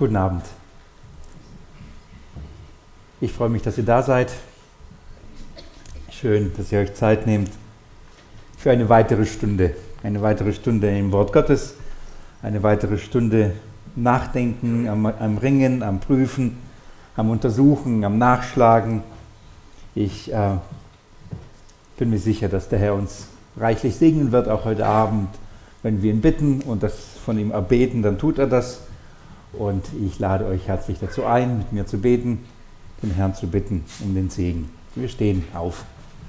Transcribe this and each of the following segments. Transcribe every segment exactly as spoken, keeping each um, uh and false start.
Guten Abend. Ich freue mich, dass ihr da seid. Schön, dass ihr euch Zeit nehmt für eine weitere Stunde. Eine weitere Stunde im Wort Gottes, eine weitere Stunde Nachdenken, am, am Ringen, am Prüfen, am Untersuchen, am Nachschlagen. Ich äh, bin mir sicher, dass der Herr uns reichlich segnen wird, auch heute Abend. Wenn wir ihn bitten und das von ihm erbeten, dann tut er das. Und ich lade euch herzlich dazu ein, mit mir zu beten, den Herrn zu bitten um den Segen. Wir stehen auf.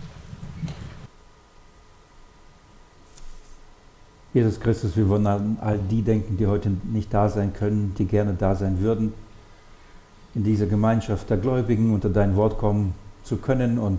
Jesus Christus, wir wollen an all die denken, die heute nicht da sein können, die gerne da sein würden, in dieser Gemeinschaft der Gläubigen unter dein Wort kommen zu können und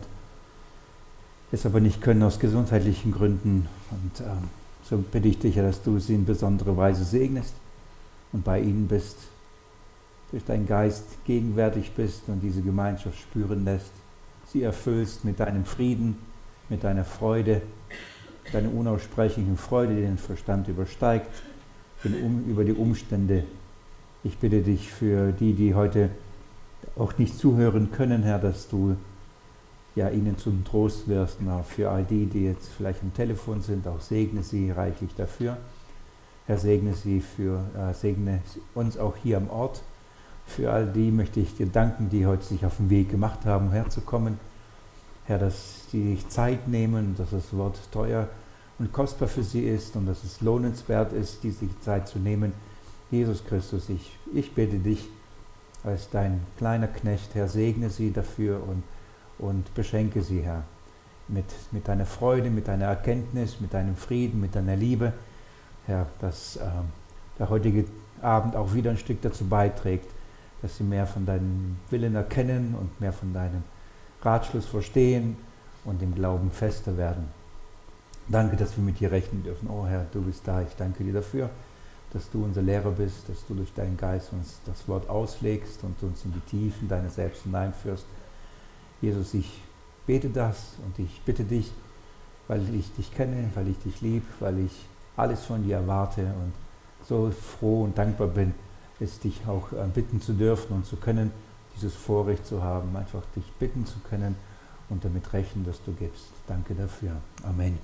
es aber nicht können aus gesundheitlichen Gründen. Und äh, so bitte ich dich, dass du sie in besonderer Weise segnest und bei ihnen bist, durch deinen Geist gegenwärtig bist und diese Gemeinschaft spüren lässt, sie erfüllst mit deinem Frieden, mit deiner Freude, deine unaussprechlichen Freude, die den Verstand übersteigt, den um, über die Umstände. Ich bitte dich für die, die heute auch nicht zuhören können, Herr, dass du ja ihnen zum Trost wirst, und auch für all die, die jetzt vielleicht am Telefon sind, auch segne sie reichlich dafür. Herr, segne sie für, äh, segne uns auch hier am Ort. Für all die möchte ich dir danken, die heute sich auf den Weg gemacht haben, herzukommen. Herr, dass sie sich Zeit nehmen, dass das Wort teuer und kostbar für sie ist und dass es lohnenswert ist, diese Zeit zu nehmen. Jesus Christus, ich, ich bitte dich als dein kleiner Knecht, Herr, segne sie dafür und, und beschenke sie, Herr, mit, mit deiner Freude, mit deiner Erkenntnis, mit deinem Frieden, mit deiner Liebe. Herr, dass äh, der heutige Abend auch wieder ein Stück dazu beiträgt, dass sie mehr von deinem Willen erkennen und mehr von deinem Ratschluss verstehen und im Glauben fester werden. Danke, dass wir mit dir rechnen dürfen. Oh Herr, du bist da. Ich danke dir dafür, dass du unser Lehrer bist, dass du durch deinen Geist uns das Wort auslegst und uns in die Tiefen deiner selbst hineinführst. Jesus, ich bete das und ich bitte dich, weil ich dich kenne, weil ich dich liebe, weil ich alles von dir erwarte und so froh und dankbar bin, es dich auch bitten zu dürfen und zu können, dieses Vorrecht zu haben, einfach dich bitten zu können und damit rechnen, dass du gibst. Danke dafür. Amen.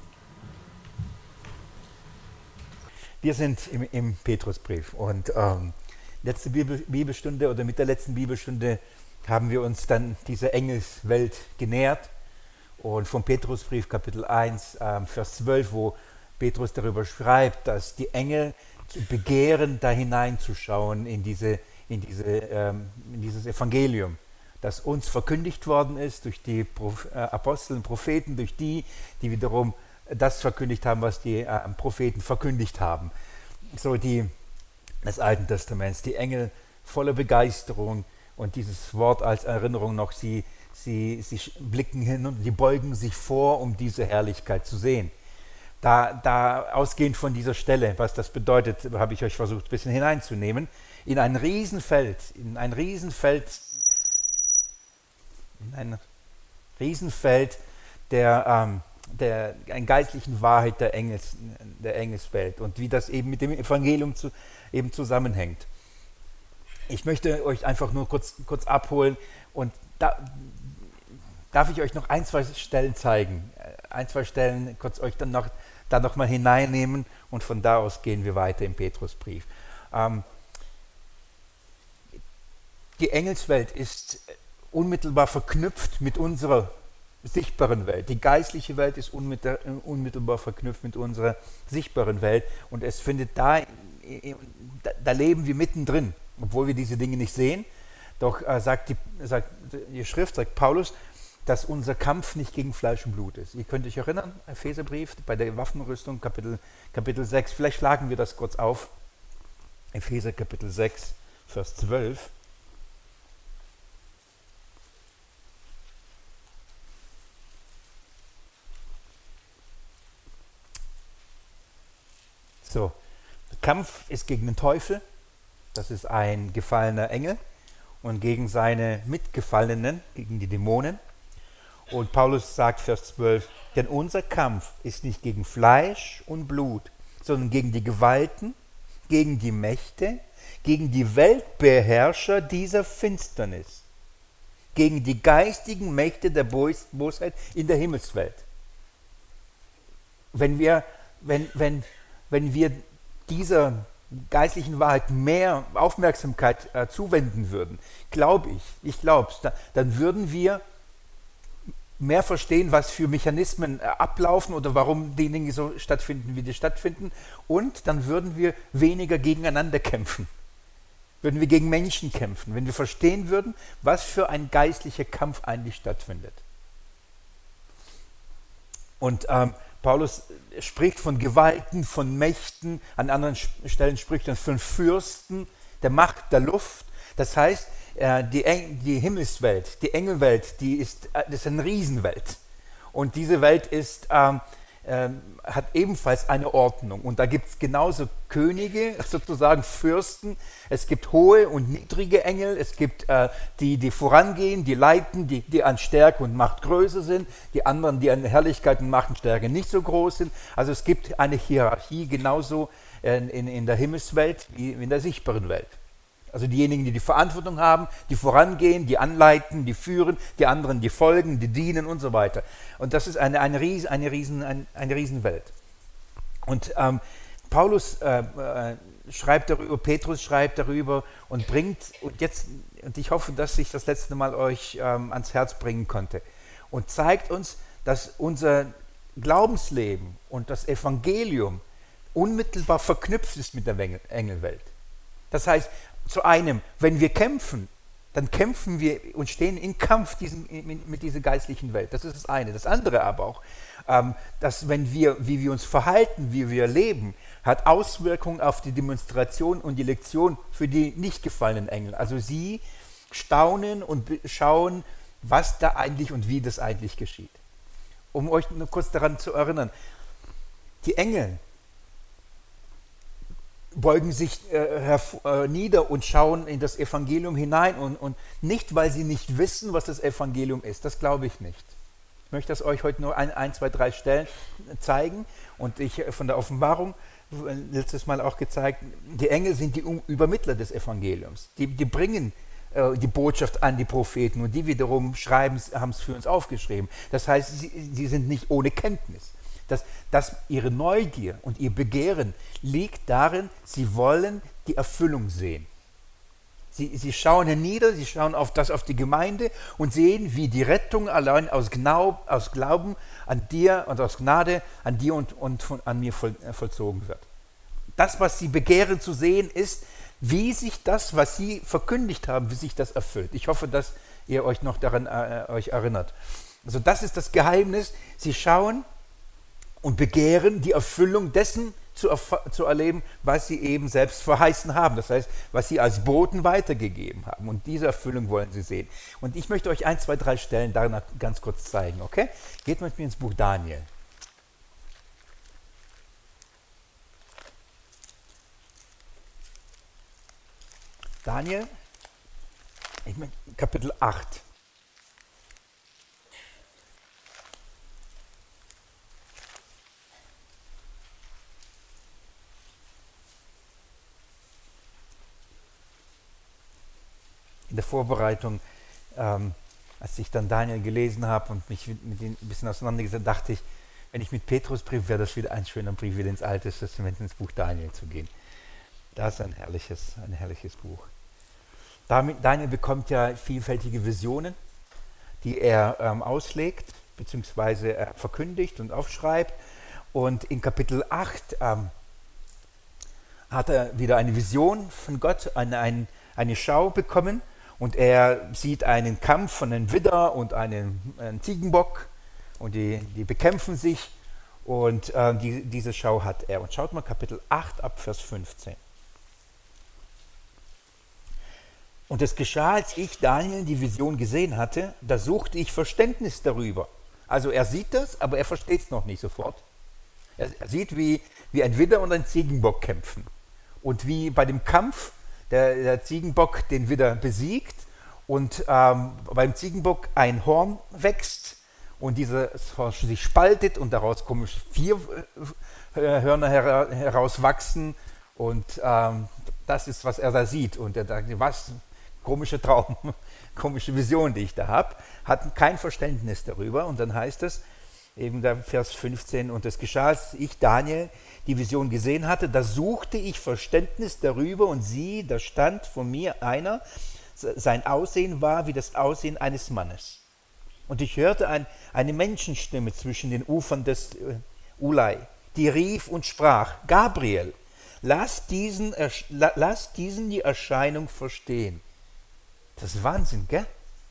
Wir sind im, im Petrusbrief und ähm, letzte Bibel, Bibelstunde oder mit der letzten Bibelstunde haben wir uns dann dieser Engelswelt genähert und vom Petrusbrief Kapitel eins, ähm, Vers zwölf, wo Petrus darüber schreibt, dass die Engel begehren, da hineinzuschauen in, diese, in, diese, ähm, in dieses Evangelium, das uns verkündigt worden ist durch die Proph- äh, Apostel und Propheten, durch die, die wiederum das verkündigt haben, was die äh, Propheten verkündigt haben. So die des Alten Testaments, die Engel voller Begeisterung und dieses Wort als Erinnerung noch, sie, sie, sie blicken hin und die beugen sich vor, um diese Herrlichkeit zu sehen. Da, da ausgehend von dieser Stelle, was das bedeutet, habe ich euch versucht, ein bisschen hineinzunehmen, in ein Riesenfeld, in ein Riesenfeld, in ein Riesenfeld der, ähm, der ein geistlichen Wahrheit der, Engels, der Engelswelt und wie das eben mit dem Evangelium zu, eben zusammenhängt. Ich möchte euch einfach nur kurz, kurz abholen und da darf ich euch noch ein, zwei Stellen zeigen, ein, zwei Stellen kurz euch dann noch da noch mal hineinnehmen und von da aus gehen wir weiter im Petrusbrief. Ähm, die Engelswelt ist unmittelbar verknüpft mit unserer sichtbaren Welt. Die geistliche Welt ist unmittelbar verknüpft mit unserer sichtbaren Welt und es findet da, da leben wir mittendrin, obwohl wir diese Dinge nicht sehen. Doch äh, sagt, die, sagt die Schrift, sagt Paulus, dass unser Kampf nicht gegen Fleisch und Blut ist. Ihr könnt euch erinnern, Epheserbrief, bei der Waffenrüstung, Kapitel, Kapitel sechs, vielleicht schlagen wir das kurz auf. Epheser Kapitel sechs, Vers zwölf. So, der Kampf ist gegen den Teufel, das ist ein gefallener Engel, und gegen seine Mitgefallenen, gegen die Dämonen. Und Paulus sagt, Vers zwölf, denn unser Kampf ist nicht gegen Fleisch und Blut, sondern gegen die Gewalten, gegen die Mächte, gegen die Weltbeherrscher dieser Finsternis, gegen die geistigen Mächte der Bos- Bosheit in der Himmelswelt. Wenn wir, wenn, wenn, wenn wir dieser geistlichen Wahrheit mehr Aufmerksamkeit äh, zuwenden würden, glaube ich, ich glaube es, da, dann würden wir mehr verstehen, was für Mechanismen äh, ablaufen oder warum die Dinge so stattfinden, wie die stattfinden, und dann würden wir weniger gegeneinander kämpfen. Würden wir gegen Menschen kämpfen, wenn wir verstehen würden, was für ein geistlicher Kampf eigentlich stattfindet. Und ähm, Paulus spricht von Gewalten, von Mächten, an anderen Stellen spricht er von Fürsten, der Macht der Luft. Das heißt, äh, die, Eng- die Himmelswelt, die Engelwelt, die ist, äh, das ist eine Riesenwelt. Und diese Welt ist, ähm, ähm, hat ebenfalls eine Ordnung. Und da gibt es genauso Könige, sozusagen Fürsten. Es gibt hohe und niedrige Engel. Es gibt äh, die, die vorangehen, die leiten, die, die an Stärke und Macht größer sind. Die anderen, die an Herrlichkeit und Macht und Stärke nicht so groß sind. Also es gibt eine Hierarchie genauso in, in, in der Himmelswelt wie in der sichtbaren Welt. Also diejenigen, die die Verantwortung haben, die vorangehen, die anleiten, die führen, die anderen, die folgen, die dienen und so weiter. Und das ist eine, eine, Ries, eine, Riesen, eine, eine Riesenwelt. Und ähm, Paulus äh, äh, schreibt darüber, Petrus schreibt darüber und bringt, und jetzt, und ich hoffe, dass ich das letzte Mal euch ähm, ans Herz bringen konnte, und zeigt uns, dass unser Glaubensleben und das Evangelium unmittelbar verknüpft ist mit der Engelwelt. Das heißt, zu einem, wenn wir kämpfen, dann kämpfen wir und stehen in Kampf diesen, mit dieser geistlichen Welt. Das ist das eine. Das andere aber auch, ähm, dass wenn wir, wie wir uns verhalten, wie wir leben, hat Auswirkungen auf die Demonstration und die Lektion für die nicht gefallenen Engel. Also sie staunen und schauen, was da eigentlich und wie das eigentlich geschieht. Um euch nur kurz daran zu erinnern, die Engel beugen sich äh, äh, nieder und schauen in das Evangelium hinein und, und nicht, weil sie nicht wissen, was das Evangelium ist. Das glaube ich nicht. Ich möchte das euch heute nur ein, ein, zwei, drei Stellen zeigen, und ich von der Offenbarung letztes Mal auch gezeigt, die Engel sind die Übermittler des Evangeliums. Die, die bringen äh, die Botschaft an die Propheten, und die wiederum schreiben, haben es für uns aufgeschrieben. Das heißt, sie, sie sind nicht ohne Kenntnis. Dass, dass ihre Neugier und ihr Begehren liegt darin, sie wollen die Erfüllung sehen. Sie, sie schauen hernieder, sie schauen auf das, auf die Gemeinde und sehen, wie die Rettung allein aus, Gnau, aus Glauben an dir und aus Gnade an dir und, und von, an mir voll, äh, vollzogen wird. Das, was sie begehren zu sehen, ist, wie sich das, was sie verkündigt haben, wie sich das erfüllt. Ich hoffe, dass ihr euch noch daran äh, euch erinnert. Also das ist das Geheimnis. Sie schauen und begehren, die Erfüllung dessen zu, erf- zu erleben, was sie eben selbst verheißen haben. Das heißt, was sie als Boten weitergegeben haben. Und diese Erfüllung wollen sie sehen. Und ich möchte euch ein, zwei, drei Stellen darin ganz kurz zeigen. Okay? Geht mit mir ins Buch Daniel. Daniel, ich mein, Kapitel acht. In der Vorbereitung, ähm, als ich dann Daniel gelesen habe und mich mit ihm ein bisschen auseinandergesetzt, dachte ich, wenn ich mit Petrusbrief, wäre das wieder ein schöner Brief, wieder ins Alte Testament, ins Buch Daniel zu gehen. Das ist ein herrliches, ein herrliches Buch. Daniel bekommt ja vielfältige Visionen, die er ähm, auslegt, beziehungsweise er verkündigt und aufschreibt. Und in Kapitel acht ähm, hat er wieder eine Vision von Gott, eine, eine, eine Schau bekommen. Und er sieht einen Kampf von einem Widder und einem, einem Ziegenbock, und die, die bekämpfen sich, und äh, die, diese Schau hat er. Und schaut mal Kapitel acht ab Vers fünfzehn. Und es geschah, als ich, Daniel, die Vision gesehen hatte, da suchte ich Verständnis darüber. Also er sieht das, aber er versteht es noch nicht sofort. Er, er sieht, wie, wie ein Widder und ein Ziegenbock kämpfen. Und wie bei dem Kampf der, der Ziegenbock den Widder besiegt und ähm, beim Ziegenbock ein Horn wächst und dieses Horn sich spaltet und daraus kommen vier äh, Hörner her herauswachsen, Und ähm, das ist, was er da sieht. Und er sagt, was, komischer Traum, komische Vision, die ich da habe. Hat kein Verständnis darüber. Und dann heißt es, eben der Vers fünfzehn, und es geschah, als ich, Daniel, die Vision gesehen hatte, da suchte ich Verständnis darüber und sieh, da stand vor mir einer, sein Aussehen war wie das Aussehen eines Mannes. Und ich hörte ein, eine Menschenstimme zwischen den Ufern des äh, Ulai, die rief und sprach, Gabriel, lass diesen, lass diesen die Erscheinung verstehen. Das ist Wahnsinn, gell?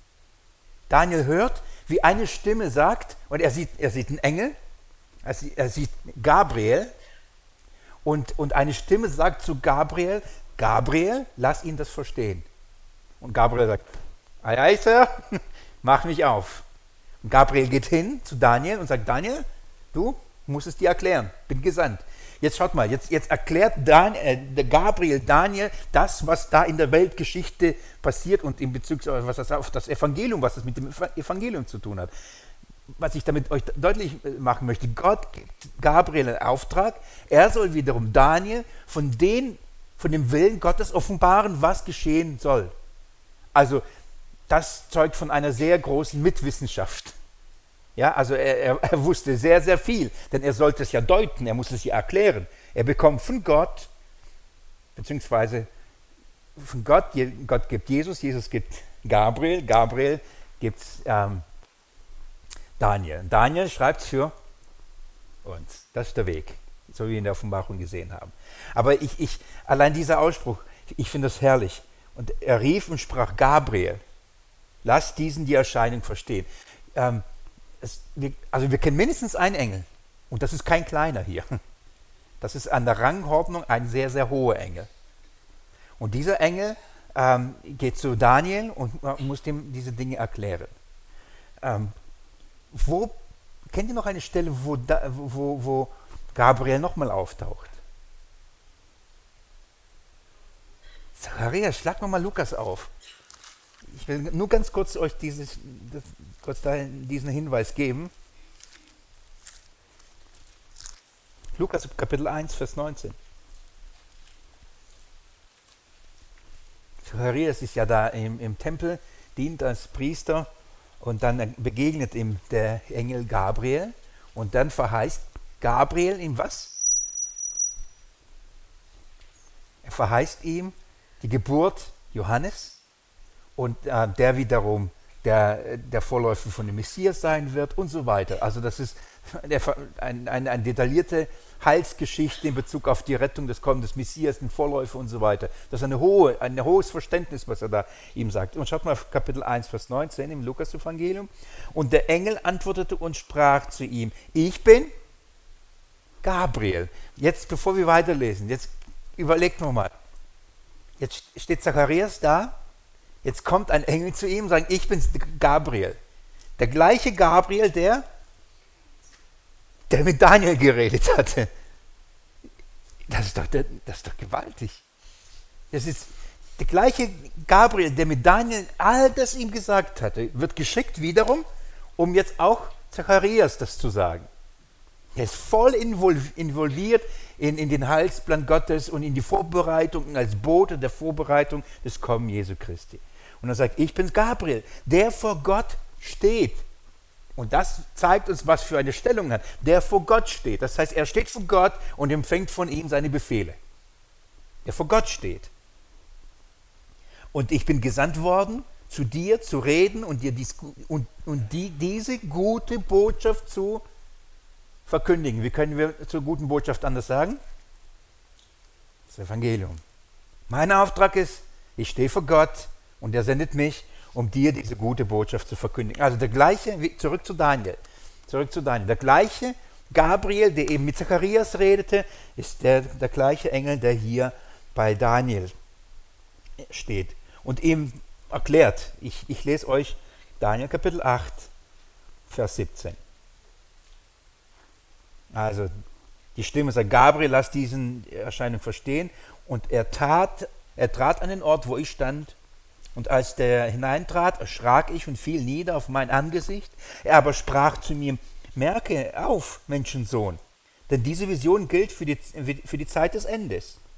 Daniel hört, wie eine Stimme sagt, und er sieht, er sieht einen Engel, er sieht, er sieht Gabriel, und, und eine Stimme sagt zu Gabriel, Gabriel, lass ihn das verstehen. Und Gabriel sagt, ei, ei, Sir, mach mich auf. Und Gabriel geht hin zu Daniel und sagt, Daniel, du musst es dir erklären, bin gesandt. Jetzt schaut mal, jetzt, jetzt erklärt Dan, äh, der Gabriel Daniel das, was da in der Weltgeschichte passiert und in Bezug auf das, auf das Evangelium, was das mit dem Evangelium zu tun hat. Was ich damit euch deutlich machen möchte, Gott gibt Gabriel einen Auftrag, er soll wiederum Daniel von, den, von dem Willen Gottes offenbaren, was geschehen soll. Also das zeugt von einer sehr großen Mitwissenschaft. Ja, also er, er, er wusste sehr, sehr viel, denn er sollte es ja deuten, er musste es ja erklären. Er bekommt von Gott, beziehungsweise von Gott, Gott gibt Jesus, Jesus gibt Gabriel, Gabriel gibt ähm, Daniel. Daniel schreibt es für uns. Das ist der Weg, so wie wir in der Offenbarung gesehen haben. Aber ich, ich, allein dieser Ausspruch, ich finde das herrlich. Und er rief und sprach, Gabriel, lass diesen die Erscheinung verstehen. Ähm, Es, wir, also wir kennen mindestens einen Engel und das ist kein kleiner hier. Das ist an der Rangordnung ein sehr, sehr hoher Engel. Und dieser Engel ähm, geht zu Daniel und äh, muss ihm diese Dinge erklären. Ähm, wo, kennt ihr noch eine Stelle, wo, da, wo, wo Gabriel nochmal auftaucht? Zacharias, schlag mal Lukas auf. Ich will nur ganz kurz euch dieses, das, kurz diesen Hinweis geben. Lukas Kapitel eins, Vers neunzehn. Zacharias ist ja da im, im Tempel, dient als Priester und dann begegnet ihm der Engel Gabriel und dann verheißt Gabriel ihm was? Er verheißt ihm die Geburt Johannes. Und äh, der wiederum der, der Vorläufer von dem Messias sein wird und so weiter. Also das ist eine ein, ein, ein detaillierte Heilsgeschichte in Bezug auf die Rettung des Kommen des Messias, den Vorläufer und so weiter. Das ist eine hohe, ein hohes Verständnis, was er da ihm sagt. Und schaut mal auf Kapitel eins, Vers neunzehn im Lukas-Evangelium. Und der Engel antwortete und sprach zu ihm, ich bin Gabriel. Jetzt, bevor wir weiterlesen, jetzt überlegt nochmal. Jetzt steht Zacharias da. Jetzt kommt ein Engel zu ihm und sagt, ich bin's, Gabriel. Der gleiche Gabriel, der, der mit Daniel geredet hatte. Das ist doch, das ist doch gewaltig. Das ist der gleiche Gabriel, der mit Daniel all das ihm gesagt hatte, wird geschickt wiederum, um jetzt auch Zacharias das zu sagen. Er ist voll involviert in, in den Heilsplan Gottes und in die Vorbereitung als Bote der Vorbereitung des Kommen Jesu Christi. Und er sagt, ich bin Gabriel, der vor Gott steht. Und das zeigt uns, was für eine Stellung er hat. Der vor Gott steht. Das heißt, er steht vor Gott und empfängt von ihm seine Befehle. Der vor Gott steht. Und ich bin gesandt worden, zu dir zu reden und dir dies, und, und die, diese gute Botschaft zu verkündigen. Wie können wir zur guten Botschaft anders sagen? Das Evangelium. Mein Auftrag ist, ich stehe vor Gott und er sendet mich, um dir diese gute Botschaft zu verkündigen. Also der gleiche, zurück zu Daniel, zurück zu Daniel, der gleiche Gabriel, der eben mit Zacharias redete, ist der, der gleiche Engel, der hier bei Daniel steht und ihm erklärt, ich, ich lese euch Daniel Kapitel acht, Vers siebzehn. Also die Stimme sagt, Gabriel, lass diesen Erscheinung verstehen. Und er, tat, er trat an den Ort, wo ich stand. Und als der hineintrat, erschrak ich und fiel nieder auf mein Angesicht. Er aber sprach zu mir, merke auf, Menschensohn, denn diese Vision gilt für die, für die Zeit des Endes.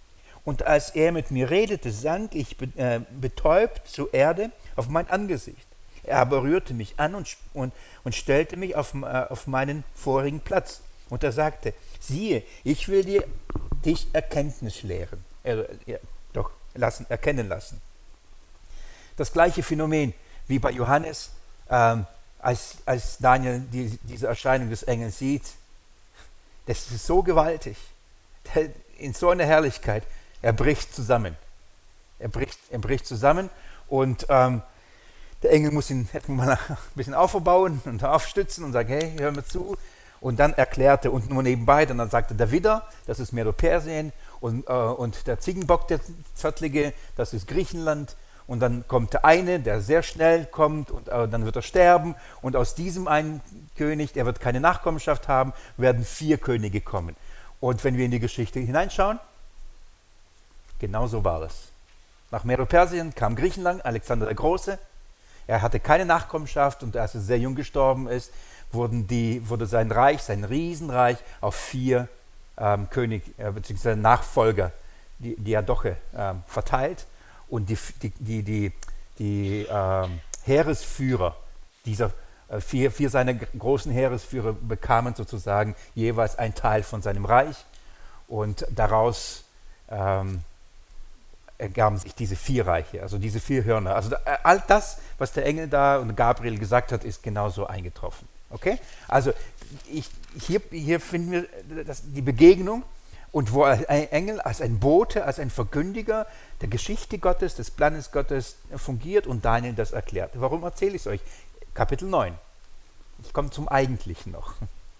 und als er mit mir redete, sank ich be äh, betäubt zur Erde auf mein Angesicht. Er aber rührte mich an und, und, und stellte mich auf, äh, auf meinen vorigen Platz. Und er sagte, siehe, ich will dir dich Erkenntnis lehren, äh, äh, doch lassen, erkennen lassen. Das gleiche Phänomen wie bei Johannes, ähm, als, als Daniel die, diese Erscheinung des Engels sieht. Das ist so gewaltig, in so einer Herrlichkeit. Er bricht zusammen. Er bricht, er bricht zusammen und ähm, der Engel muss ihn mal ein bisschen aufbauen und aufstützen und sagen, hey, hör mir zu. Und dann erklärte, und nur nebenbei, dann sagte der Widder, das ist Medo-Persien, und, äh, und der Ziegenbock, der Zottlige, das ist Griechenland. Und dann kommt der eine, der sehr schnell kommt, und äh, dann wird er sterben. Und aus diesem einen König, der wird keine Nachkommenschaft haben, werden vier Könige kommen. Und wenn wir in die Geschichte hineinschauen, genau so war es. Nach Medo-Persien kam Griechenland, Alexander der Große. Er hatte keine Nachkommenschaft, und als er sehr jung gestorben ist, wurden die, wurde sein Reich, sein Riesenreich, auf vier ähm, König äh, bzw. Nachfolger, die Diadoche, ähm, verteilt. Und die, die, die, die, die ähm, Heeresführer, dieser äh, vier, vier seiner großen Heeresführer bekamen sozusagen jeweils einen Teil von seinem Reich. Und daraus ähm, ergaben sich diese vier Reiche, also diese vier Hörner. Also äh, all das, was der Engel da und Gabriel gesagt hat, ist genauso eingetroffen. Okay? Also ich, hier, hier finden wir das, die Begegnung, und wo ein Engel als ein Bote, als ein Verkündiger der Geschichte Gottes, des Planes Gottes fungiert und Daniel das erklärt. Warum erzähle ich es euch? Kapitel neun. Ich komme zum Eigentlichen noch.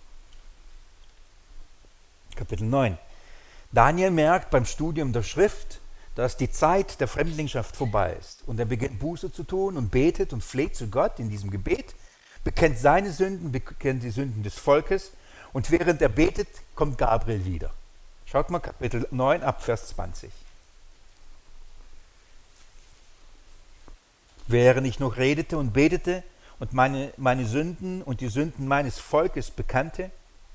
Kapitel neun. Daniel merkt beim Studium der Schrift, dass die Zeit der Fremdlingschaft vorbei ist. Und er beginnt Buße zu tun und betet und fleht zu Gott in diesem Gebet, bekennt seine Sünden, bekennt die Sünden des Volkes, und während er betet, kommt Gabriel wieder. Schaut mal Kapitel neun ab Vers zwanzig. Während ich noch redete und betete und meine, meine Sünden und die Sünden meines Volkes bekannte,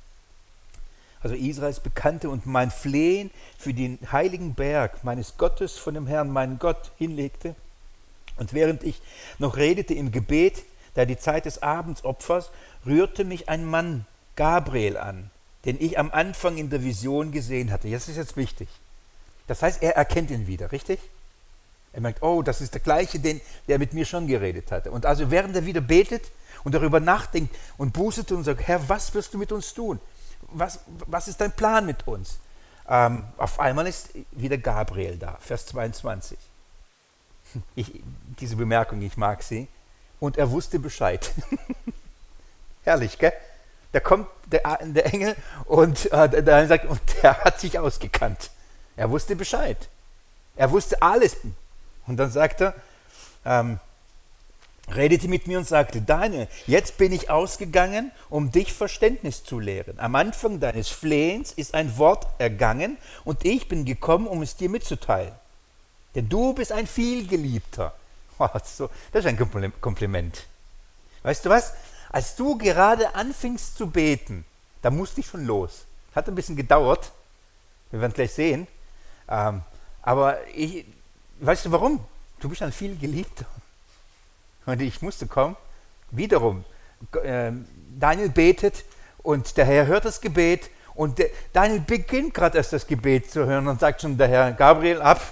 also Israels bekannte, und mein Flehen für den heiligen Berg meines Gottes von dem Herrn, meinen Gott, hinlegte, und während ich noch redete im Gebet, da die Zeit des Abendsopfers, rührte mich ein Mann, Gabriel, an, den ich am Anfang in der Vision gesehen hatte. Das ist jetzt wichtig. Das heißt, er erkennt ihn wieder, richtig? Er merkt, oh, das ist der gleiche, den, der mit mir schon geredet hatte. Und also während er wieder betet und darüber nachdenkt und bußet und sagt, Herr, was wirst du mit uns tun? Was, was ist dein Plan mit uns? Ähm, auf einmal ist wieder Gabriel da, Vers zweiundzwanzig. Ich, diese Bemerkung, ich mag sie. Und er wusste Bescheid. Herrlich, gell? Da kommt der, der Engel und, äh, der sagt, und der hat sich ausgekannt. Er wusste Bescheid. Er wusste alles. Und dann sagt er, ähm, redete mit mir und sagte, Daniel, jetzt bin ich ausgegangen, um dich Verständnis zu lehren. Am Anfang deines Flehens ist ein Wort ergangen, und ich bin gekommen, um es dir mitzuteilen. Denn du bist ein Vielgeliebter. Oh, so, das ist ein Kompliment. Weißt du was? Als du gerade anfingst zu beten, da musste ich schon los. Hat ein bisschen gedauert. Wir werden gleich sehen. Ähm, aber ich, weißt du warum? Du bist ein Vielgeliebter. Und ich musste kommen. Wiederum, äh, Daniel betet und der Herr hört das Gebet. Und der, Daniel beginnt gerade erst das Gebet zu hören und sagt schon der Herr, Gabriel, ab.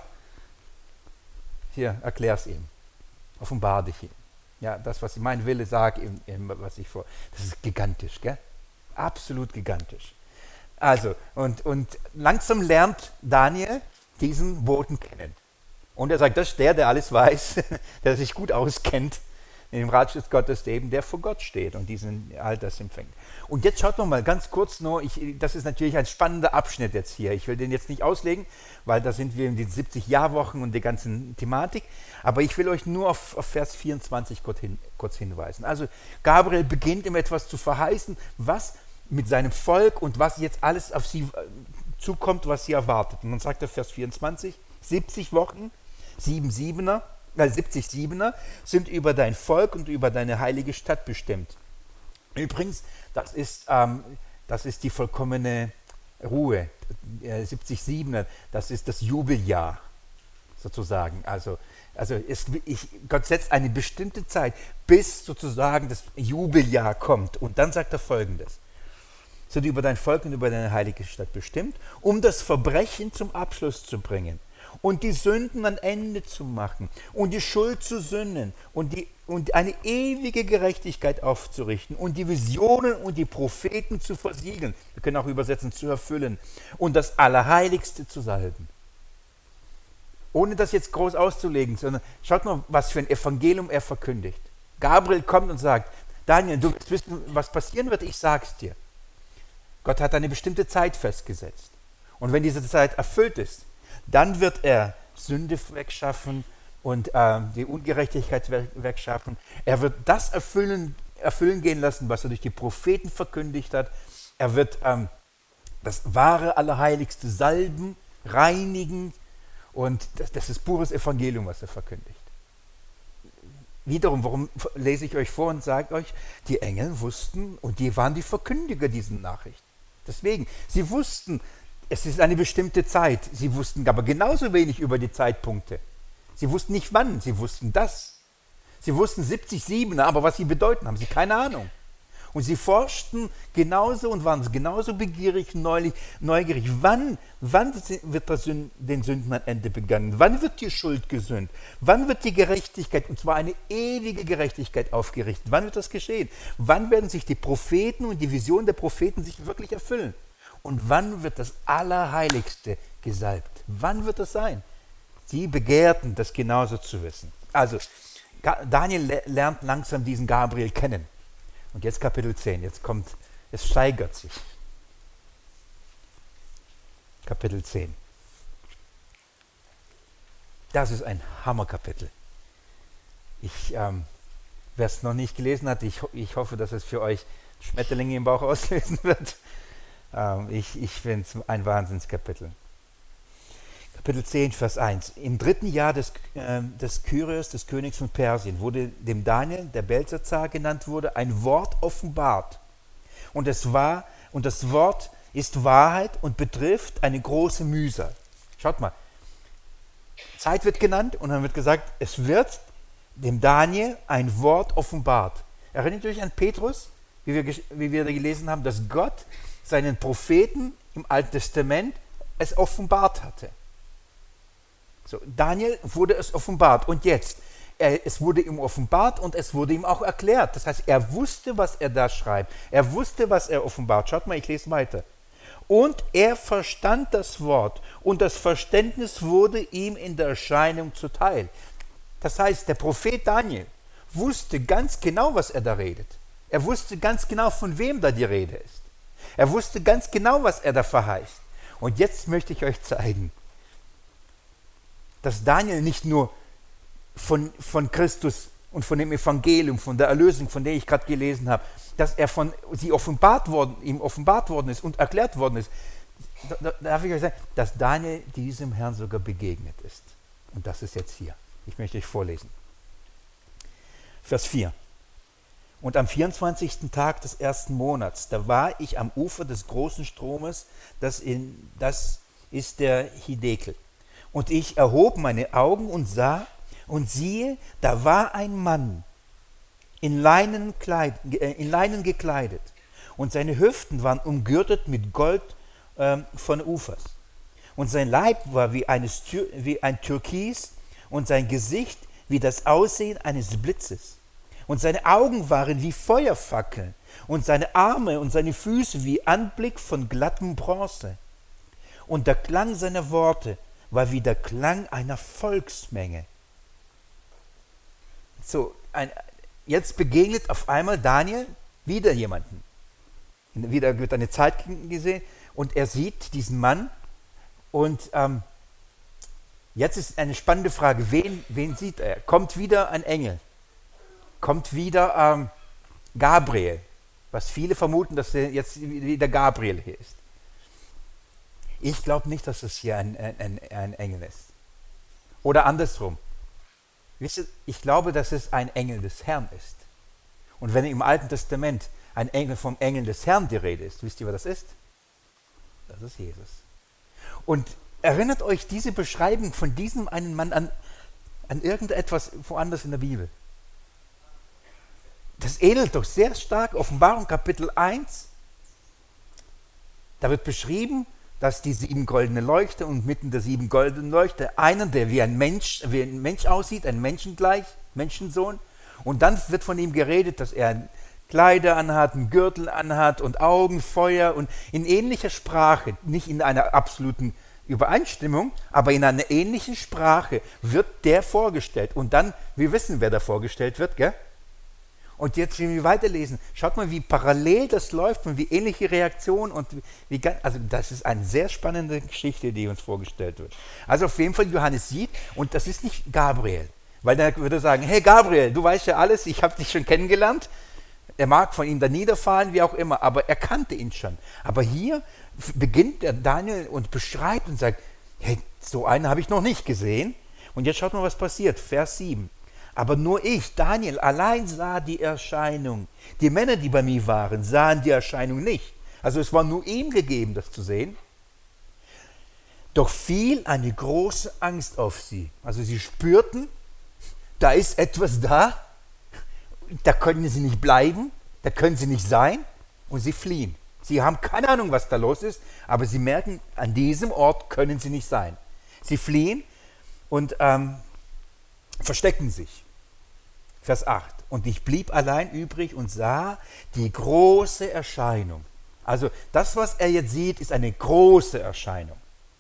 Hier, erklär's ihm. Offenbar dich ihm. Ja, das, was ich mein Wille sage, eben, eben, was ich vor. Das ist gigantisch, gell? Absolut gigantisch. Also, und, und langsam lernt Daniel diesen Boten kennen. Und er sagt, das ist der, der alles weiß, der sich gut auskennt in dem Ratschluss Gottes, eben der vor Gott steht und diesen all das empfängt. Und jetzt schaut noch mal ganz kurz nur, ich, das ist natürlich ein spannender Abschnitt jetzt hier. Ich will den jetzt nicht auslegen, weil da sind wir in den siebzig Jahrwochen und der ganzen Thematik. Aber ich will euch nur auf, auf Vers vierundzwanzig kurz, hin, kurz hinweisen. Also Gabriel beginnt ihm etwas zu verheißen, was mit seinem Volk und was jetzt alles auf sie zukommt, was sie erwartet. Und dann sagt er Vers vierundzwanzig, siebzig Wochen, sieben Siebener, äh, siebzig Siebener sind über dein Volk und über deine heilige Stadt bestimmt. Übrigens, das ist, ähm, das ist die vollkommene Ruhe, äh, siebzig Siebener, das ist das Jubeljahr sozusagen. Also, also es, ich, Gott setzt eine bestimmte Zeit, bis sozusagen das Jubeljahr kommt. Und dann sagt er Folgendes: So du über dein Volk und über deine heilige Stadt bestimmt, um das Verbrechen zum Abschluss zu bringen und die Sünden ein Ende zu machen und die Schuld zu sünden und, die, und eine ewige Gerechtigkeit aufzurichten und die Visionen und die Propheten zu versiegeln. Wir können auch übersetzen, zu erfüllen und das Allerheiligste zu salben. Ohne das jetzt groß auszulegen, sondern schaut mal, was für ein Evangelium er verkündigt. Gabriel kommt und sagt: Daniel, du willst wissen, was passieren wird? Ich sag's dir. Gott hat eine bestimmte Zeit festgesetzt. Und wenn diese Zeit erfüllt ist, dann wird er Sünde wegschaffen und äh, die Ungerechtigkeit wegschaffen. Er wird das erfüllen, erfüllen gehen lassen, was er durch die Propheten verkündigt hat. Er wird ähm, das wahre Allerheiligste salben, reinigen. Und das, das ist pures Evangelium, was er verkündigt. Wiederum, warum lese ich euch vor und sage euch, die Engel wussten und die waren die Verkündiger dieser Nachricht. Deswegen, sie wussten, es ist eine bestimmte Zeit. Sie wussten aber genauso wenig über die Zeitpunkte. Sie wussten nicht wann, sie wussten das. Sie wussten siebzig Siebener, aber was sie bedeuten, haben sie keine Ahnung. Und sie forschten genauso und waren genauso begierig, neulich, neugierig. Wann, wann wird das Sünd, den Sünden ein Ende begangen? Wann wird die Schuld gesühnt? Wann wird die Gerechtigkeit, und zwar eine ewige Gerechtigkeit, aufgerichtet? Wann wird das geschehen? Wann werden sich die Propheten und die Visionen der Propheten sich wirklich erfüllen? Und wann wird das Allerheiligste gesalbt? Wann wird das sein? Sie begehrten, das genauso zu wissen. Also, Daniel lernt langsam diesen Gabriel kennen. Und jetzt Kapitel zehn, jetzt kommt, es steigert sich. Kapitel zehn. Das ist ein Hammerkapitel. Ich, ähm, wer es noch nicht gelesen hat, ich, ich hoffe, dass es für euch Schmetterlinge im Bauch auslösen wird. Ähm, ich ich finde es ein Wahnsinnskapitel. Kapitel zehn, Vers eins. Im dritten Jahr des, äh, des Kyrios, des Königs von Persien, wurde dem Daniel, der Belteshazzar genannt wurde, ein Wort offenbart. Und es war, und das Wort ist Wahrheit und betrifft eine große Mühsal. Schaut mal, Zeit wird genannt und dann wird gesagt, es wird dem Daniel ein Wort offenbart. Erinnert euch an Petrus, wie wir, wie wir gelesen haben, dass Gott seinen Propheten im Alten Testament es offenbart hatte. So, Daniel wurde es offenbart und jetzt, er, es wurde ihm offenbart und es wurde ihm auch erklärt. Das heißt, er wusste, was er da schreibt. Er wusste, was er offenbart. Schaut mal, ich lese weiter. Und er verstand das Wort und das Verständnis wurde ihm in der Erscheinung zuteil. Das heißt, der Prophet Daniel wusste ganz genau, was er da redet. Er wusste ganz genau, von wem da die Rede ist. Er wusste ganz genau, was er da verheißt. Und jetzt möchte ich euch zeigen, dass Daniel nicht nur von, von Christus und von dem Evangelium, von der Erlösung, von der ich gerade gelesen habe, dass er von sie offenbart worden, ihm offenbart worden ist und erklärt worden ist. Da, da darf ich euch sagen, dass Daniel diesem Herrn sogar begegnet ist. Und das ist jetzt hier. Ich möchte euch vorlesen. Vers vier. Und am vierundzwanzigsten Tag des ersten Monats, da war ich am Ufer des großen Stromes, das, in, das ist der Hidekel. Und ich erhob meine Augen und sah, und siehe, da war ein Mann, in Leinen, Kleid, äh, in Leinen gekleidet, und seine Hüften waren umgürtet mit Gold ähm, von Ufers. Und sein Leib war wie, eines, wie ein Türkis, und sein Gesicht wie das Aussehen eines Blitzes. Und seine Augen waren wie Feuerfackeln, und seine Arme und seine Füße wie Anblick von glattem Bronze. Und der Klang seiner Worte war wie der Klang einer Volksmenge. So, ein, jetzt begegnet auf einmal Daniel wieder jemanden. Wieder wird eine Zeit gesehen und er sieht diesen Mann und ähm, jetzt ist eine spannende Frage, wen, wen sieht er? Kommt wieder ein Engel, kommt wieder ähm, Gabriel, was viele vermuten, dass er jetzt wieder Gabriel hier ist. Ich glaube nicht, dass es hier ein, ein, ein Engel ist. Oder andersrum. Wisst ihr, ich glaube, dass es ein Engel des Herrn ist. Und wenn im Alten Testament ein Engel vom Engel des Herrn die Rede ist, wisst ihr, was das ist? Das ist Jesus. Und erinnert euch diese Beschreibung von diesem einen Mann an, an irgendetwas woanders in der Bibel? Das ähnelt doch sehr stark Offenbarung Kapitel eins. Da wird beschrieben, dass die sieben goldene Leuchter und mitten der sieben goldenen Leuchter einen, der wie ein Mensch, wie ein Mensch aussieht, ein Menschengleich, Menschensohn. Und dann wird von ihm geredet, dass er Kleider anhat, einen Gürtel anhat und Augenfeuer und in ähnlicher Sprache, nicht in einer absoluten Übereinstimmung, aber in einer ähnlichen Sprache wird der vorgestellt. Und dann, wir wissen, wer da vorgestellt wird, gell? Und jetzt, wenn wir weiterlesen, schaut mal, wie parallel das läuft und wie ähnliche Reaktionen und wie, also das ist eine sehr spannende Geschichte, die uns vorgestellt wird. Also auf jeden Fall Johannes sieht, und das ist nicht Gabriel, weil der würde sagen, hey Gabriel, du weißt ja alles, ich habe dich schon kennengelernt. Er mag von ihm da niederfallen, wie auch immer, aber er kannte ihn schon. Aber hier beginnt der Daniel und beschreibt und sagt, hey, so einen habe ich noch nicht gesehen. Und jetzt schaut mal, was passiert, Vers sieben. Aber nur ich, Daniel, allein sah die Erscheinung. Die Männer, die bei mir waren, sahen die Erscheinung nicht. Also es war nur ihm gegeben, das zu sehen. Doch fiel eine große Angst auf sie. Also sie spürten, da ist etwas da, da können sie nicht bleiben, da können sie nicht sein und sie fliehen. Sie haben keine Ahnung, was da los ist, aber sie merken, an diesem Ort können sie nicht sein. Sie fliehen und ähm, verstecken sich. Vers acht. Und ich blieb allein übrig und sah die große Erscheinung. Also das, was er jetzt sieht, ist eine große Erscheinung.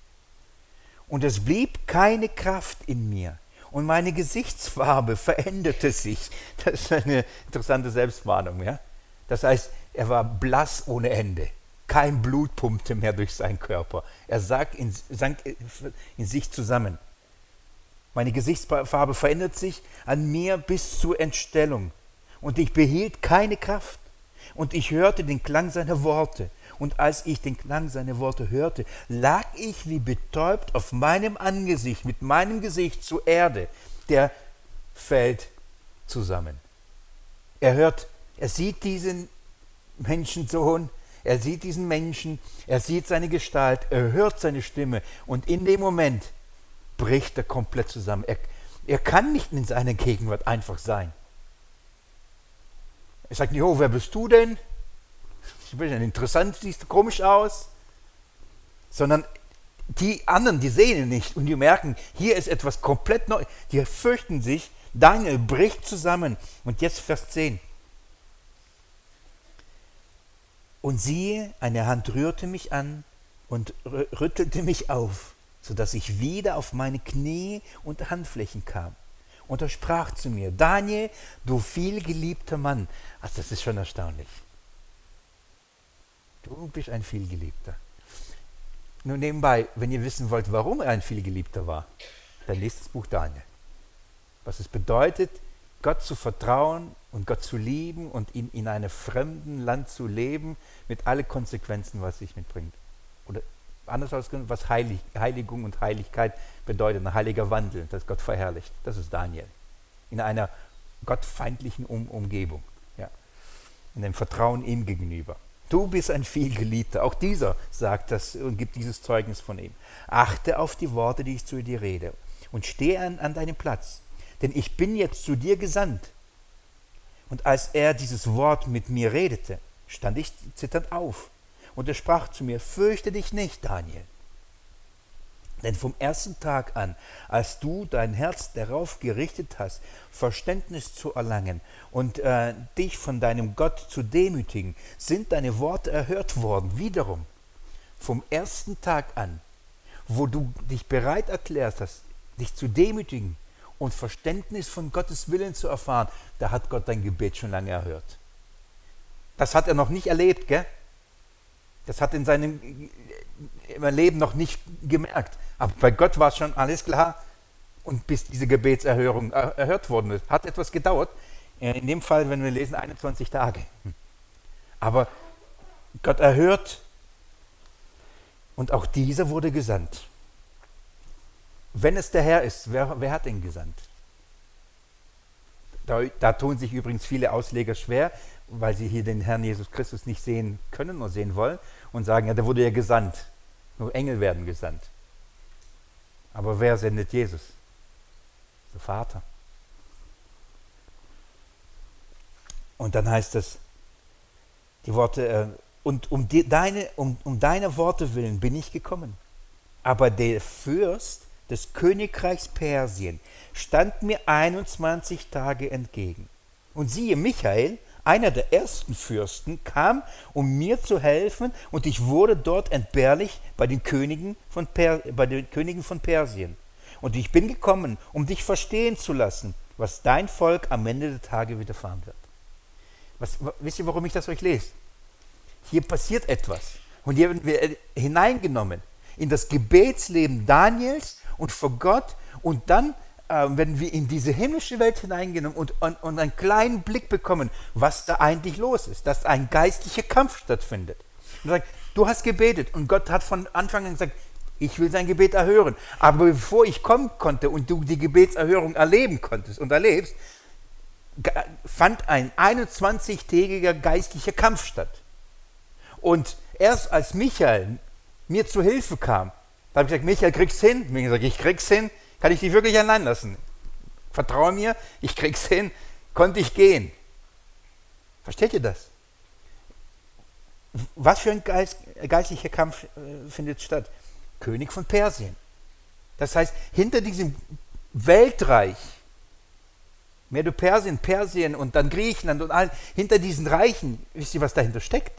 Und es blieb keine Kraft in mir. Und meine Gesichtsfarbe veränderte sich. Das ist eine interessante Selbstwarnung. Ja? Das heißt, er war blass ohne Ende. Kein Blut pumpte mehr durch seinen Körper. Er sank in, sank in sich zusammen. Meine Gesichtsfarbe verändert sich an mir bis zur Entstellung. Und ich behielt keine Kraft. Und ich hörte den Klang seiner Worte. Und als ich den Klang seiner Worte hörte, lag ich wie betäubt auf meinem Angesicht, mit meinem Gesicht zur Erde. Der fällt zusammen. Er hört, er sieht diesen Menschensohn, er sieht diesen Menschen, er sieht seine Gestalt, er hört seine Stimme. Und in dem Moment bricht er komplett zusammen. Er, er kann nicht in seiner Gegenwart einfach sein. Er sagt nicht, oh, wer bist du denn? Ich bin interessant, siehst komisch aus. Sondern die anderen, die sehen ihn nicht und die merken, hier ist etwas komplett neu. Die fürchten sich, Daniel bricht zusammen. Und jetzt Vers zehn. Und siehe, eine Hand rührte mich an und rüttelte mich auf, sodass ich wieder auf meine Knie und Handflächen kam. Und er sprach zu mir, Daniel, du vielgeliebter Mann. Also das ist schon erstaunlich. Du bist ein vielgeliebter. Nur nebenbei, wenn ihr wissen wollt, warum er ein vielgeliebter war, dann lest das Buch Daniel. Was es bedeutet, Gott zu vertrauen und Gott zu lieben und in, in einem fremden Land zu leben, mit allen Konsequenzen, was sich mitbringt. Oder anders ausgedrückt, was Heilig, Heiligung und Heiligkeit bedeutet, ein heiliger Wandel, das Gott verherrlicht. Das ist Daniel. In einer gottfeindlichen um Umgebung. Ja. In dem Vertrauen ihm gegenüber. Du bist ein vielgeliebter. Auch dieser sagt das und gibt dieses Zeugnis von ihm. Achte auf die Worte, die ich zu dir rede und stehe an, an deinem Platz. Denn ich bin jetzt zu dir gesandt. Und als er dieses Wort mit mir redete, stand ich zitternd auf. Und er sprach zu mir, fürchte dich nicht, Daniel. Denn vom ersten Tag an, als du dein Herz darauf gerichtet hast, Verständnis zu erlangen und äh, dich von deinem Gott zu demütigen, sind deine Worte erhört worden. Wiederum, vom ersten Tag an, wo du dich bereit erklärt hast, dich zu demütigen und Verständnis von Gottes Willen zu erfahren, da hat Gott dein Gebet schon lange erhört. Das hat er noch nicht erlebt, gell? Das hat er in seinem Leben noch nicht gemerkt. Aber bei Gott war es schon alles klar. Und bis diese Gebetserhörung erhört worden ist, hat etwas gedauert. In dem Fall, wenn wir lesen, einundzwanzig Tage. Aber Gott erhört und auch dieser wurde gesandt. Wenn es der Herr ist, wer, wer hat ihn gesandt? Da, da tun sich übrigens viele Ausleger schwer, weil sie hier den Herrn Jesus Christus nicht sehen können oder sehen wollen und sagen, ja, der wurde ja gesandt. Nur Engel werden gesandt. Aber wer sendet Jesus? Der Vater. Und dann heißt es, die Worte, äh, und um, die, deine, um, um deine Worte willen bin ich gekommen. Aber der Fürst des Königreichs Persien stand mir einundzwanzig Tage entgegen. Und siehe, Michael, einer der ersten Fürsten, kam, um mir zu helfen, und ich wurde dort entbehrlich bei den Königen von, per, bei den Königen von Persien. Und ich bin gekommen, um dich verstehen zu lassen, was dein Volk am Ende der Tage widerfahren wird. Was, wisst ihr, warum ich das euch lese? Hier passiert etwas. Und hier werden wir hineingenommen in das Gebetsleben Daniels und vor Gott. Und dann äh, werden wir in diese himmlische Welt hineingenommen und, und, und einen kleinen Blick bekommen, was da eigentlich los ist. Dass ein geistlicher Kampf stattfindet. Und sagt, du hast gebetet und Gott hat von Anfang an gesagt, ich will sein Gebet erhören. Aber bevor ich kommen konnte und du die Gebetserhörung erleben konntest und erlebst, fand ein einundzwanzig-tägiger geistlicher Kampf statt. Und erst als Michael mir zu Hilfe kam, da habe ich gesagt, Michael, kriegst hin? Ich habe gesagt, ich krieg's hin. Kann ich dich wirklich allein lassen? Vertraue mir, ich krieg's hin. Konnte ich gehen. Versteht ihr das? Was für ein Geist, geistlicher Kampf äh, findet statt? König von Persien. Das heißt, hinter diesem Weltreich, Medo-Persien, Persien und dann Griechenland und all, hinter diesen Reichen, wisst ihr, was dahinter steckt?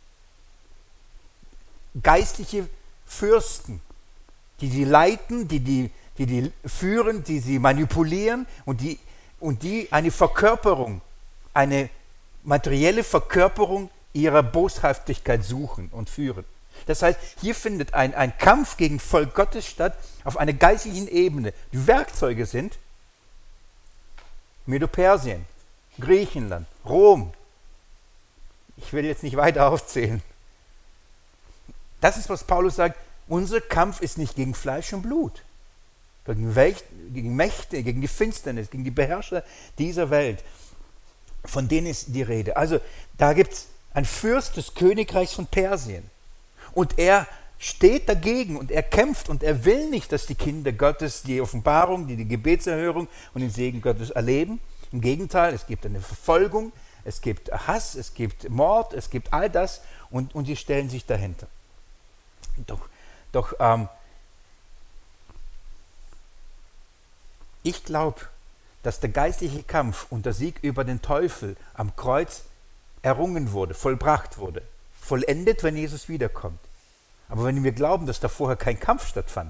Geistliche Fürsten, die die leiten, die die, die die führen, die sie manipulieren und die, und die eine Verkörperung, eine materielle Verkörperung ihrer Boshaftigkeit suchen und führen. Das heißt, hier findet ein, ein Kampf gegen Volk Gottes statt auf einer geistlichen Ebene. Die Werkzeuge sind Medo-Persien, Griechenland, Rom. Ich will jetzt nicht weiter aufzählen. Das ist, was Paulus sagt, unser Kampf ist nicht gegen Fleisch und Blut, gegen, Welt, gegen Mächte, gegen die Finsternis, gegen die Beherrscher dieser Welt. Von denen ist die Rede. Also da gibt es einen Fürst des Königreichs von Persien. Und er steht dagegen und er kämpft und er will nicht, dass die Kinder Gottes die Offenbarung, die, die Gebetserhörung und den Segen Gottes erleben. Im Gegenteil, es gibt eine Verfolgung, es gibt Hass, es gibt Mord, es gibt all das und, und die stellen sich dahinter. Doch, doch ähm, ich glaube, dass der geistliche Kampf und der Sieg über den Teufel am Kreuz errungen wurde, vollbracht wurde. Vollendet, wenn Jesus wiederkommt. Aber wenn wir glauben, dass da vorher kein Kampf stattfand,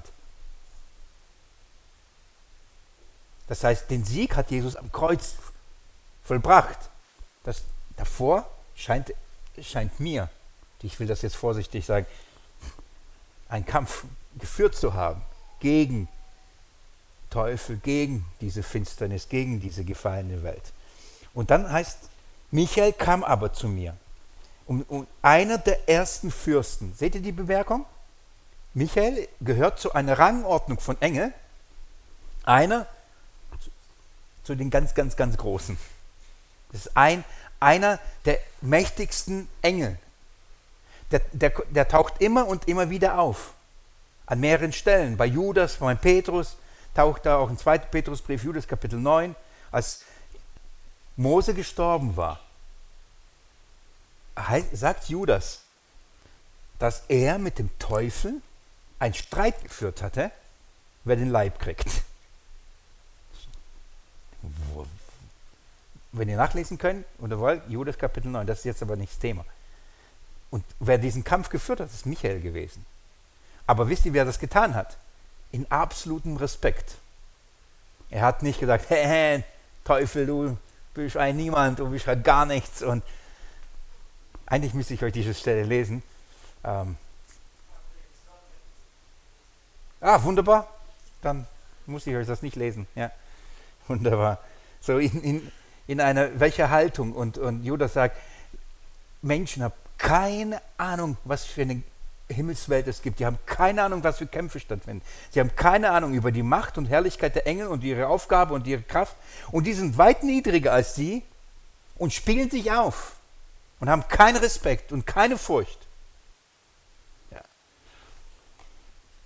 das heißt, den Sieg hat Jesus am Kreuz vollbracht. Das davor scheint, scheint mir, ich will das jetzt vorsichtig sagen, einen Kampf geführt zu haben gegen Teufel, gegen diese Finsternis, gegen diese gefallene Welt. Und dann heißt, Michael kam aber zu mir. Um, um einer der ersten Fürsten. Seht ihr die Bemerkung? Michael gehört zu einer Rangordnung von Engel. Einer zu, zu den ganz, ganz, ganz Großen. Das ist ein, einer der mächtigsten Engel. Der, der, der taucht immer und immer wieder auf. An mehreren Stellen. Bei Judas, bei Petrus taucht er auch im zweiten Petrusbrief, Judas Kapitel neun, als Mose gestorben war. Sagt Judas, dass er mit dem Teufel einen Streit geführt hatte, wer den Leib kriegt. Wenn ihr nachlesen könnt oder wollt, Judas Kapitel neun, das ist jetzt aber nicht das Thema. Und wer diesen Kampf geführt hat, ist Michael gewesen. Aber wisst ihr, wer das getan hat? In absolutem Respekt. Er hat nicht gesagt, hey, hey Teufel, du bist ein Niemand, du bist halt gar nichts. Und eigentlich müsste ich euch diese Stelle lesen. Ähm ah, wunderbar. Dann muss ich euch das nicht lesen. Ja, wunderbar. So in, in, in einer, welcher Haltung? Und, und Judas sagt, Menschen haben keine Ahnung, was für eine Himmelswelt es gibt. Die haben keine Ahnung, was für Kämpfe stattfinden. Sie haben keine Ahnung über die Macht und Herrlichkeit der Engel und ihre Aufgabe und ihre Kraft. Und die sind weit niedriger als sie und spielen sich auf. Und haben keinen Respekt und keine Furcht. Ja.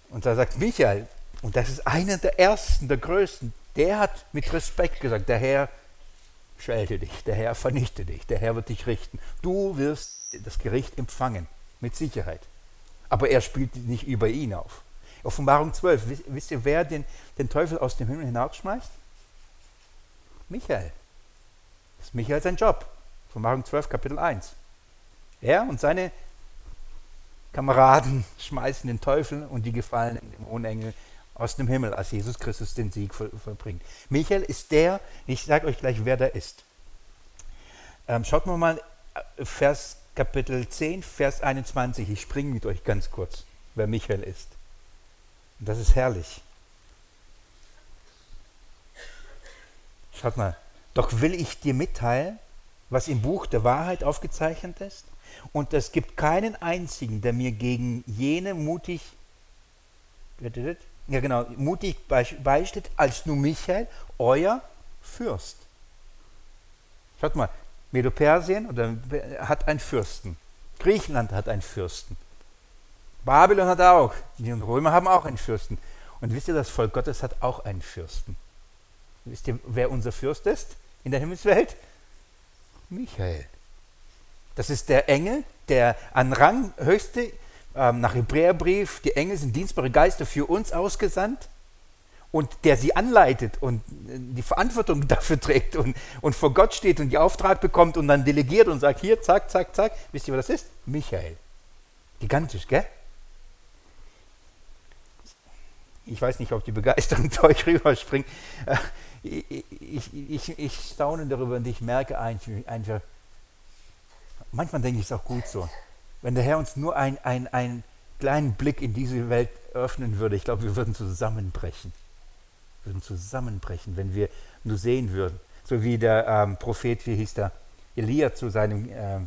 Und da sagt Michael, und das ist einer der ersten, der größten, der hat mit Respekt gesagt, der Herr schelte dich, der Herr vernichte dich, der Herr wird dich richten. Du wirst das Gericht empfangen, mit Sicherheit. Aber er spielt nicht über ihn auf. Offenbarung zwölf, wisst ihr, wer den, den Teufel aus dem Himmel hinausschmeißt? Michael. Das ist Michael sein Job. Offenbarung zwölf, Kapitel eins. Er und seine Kameraden schmeißen den Teufel und die gefallenen Dämonenengel aus dem Himmel, als Jesus Christus den Sieg verbringt. Michael ist der, ich sage euch gleich, wer der ist. Ähm, schaut mal mal, Vers Kapitel zehn, Vers einundzwanzig. Ich springe mit euch ganz kurz, wer Michael ist. Und das ist herrlich. Schaut mal. Doch will ich dir mitteilen, was im Buch der Wahrheit aufgezeichnet ist. Und es gibt keinen einzigen, der mir gegen jene mutig, ja genau, mutig beisteht, als nur Michael, euer Fürst. Schaut mal, Medo-Persien oder, hat einen Fürsten. Griechenland hat einen Fürsten. Babylon hat auch. Die Römer haben auch einen Fürsten. Und wisst ihr, das Volk Gottes hat auch einen Fürsten. Wisst ihr, wer unser Fürst ist in der Himmelswelt? Michael. Das ist der Engel, der an Rang höchste, ähm, nach Hebräerbrief, die Engel sind dienstbare Geister für uns ausgesandt und der sie anleitet und die Verantwortung dafür trägt und, und vor Gott steht und die Auftrag bekommt und dann delegiert und sagt, hier, zack, zack, zack. Wisst ihr, was das ist? Michael. Gigantisch, gell? Ich weiß nicht, ob die Begeisterung zu euch rüberspringt. Ich, ich, ich, ich staune darüber und ich merke einfach, manchmal denke ich, es ist auch gut so. Wenn der Herr uns nur ein, ein, einen kleinen Blick in diese Welt öffnen würde, ich glaube, wir würden zusammenbrechen. Wir würden zusammenbrechen, wenn wir nur sehen würden. So wie der ähm, Prophet, wie hieß der, Elia zu seinem ähm,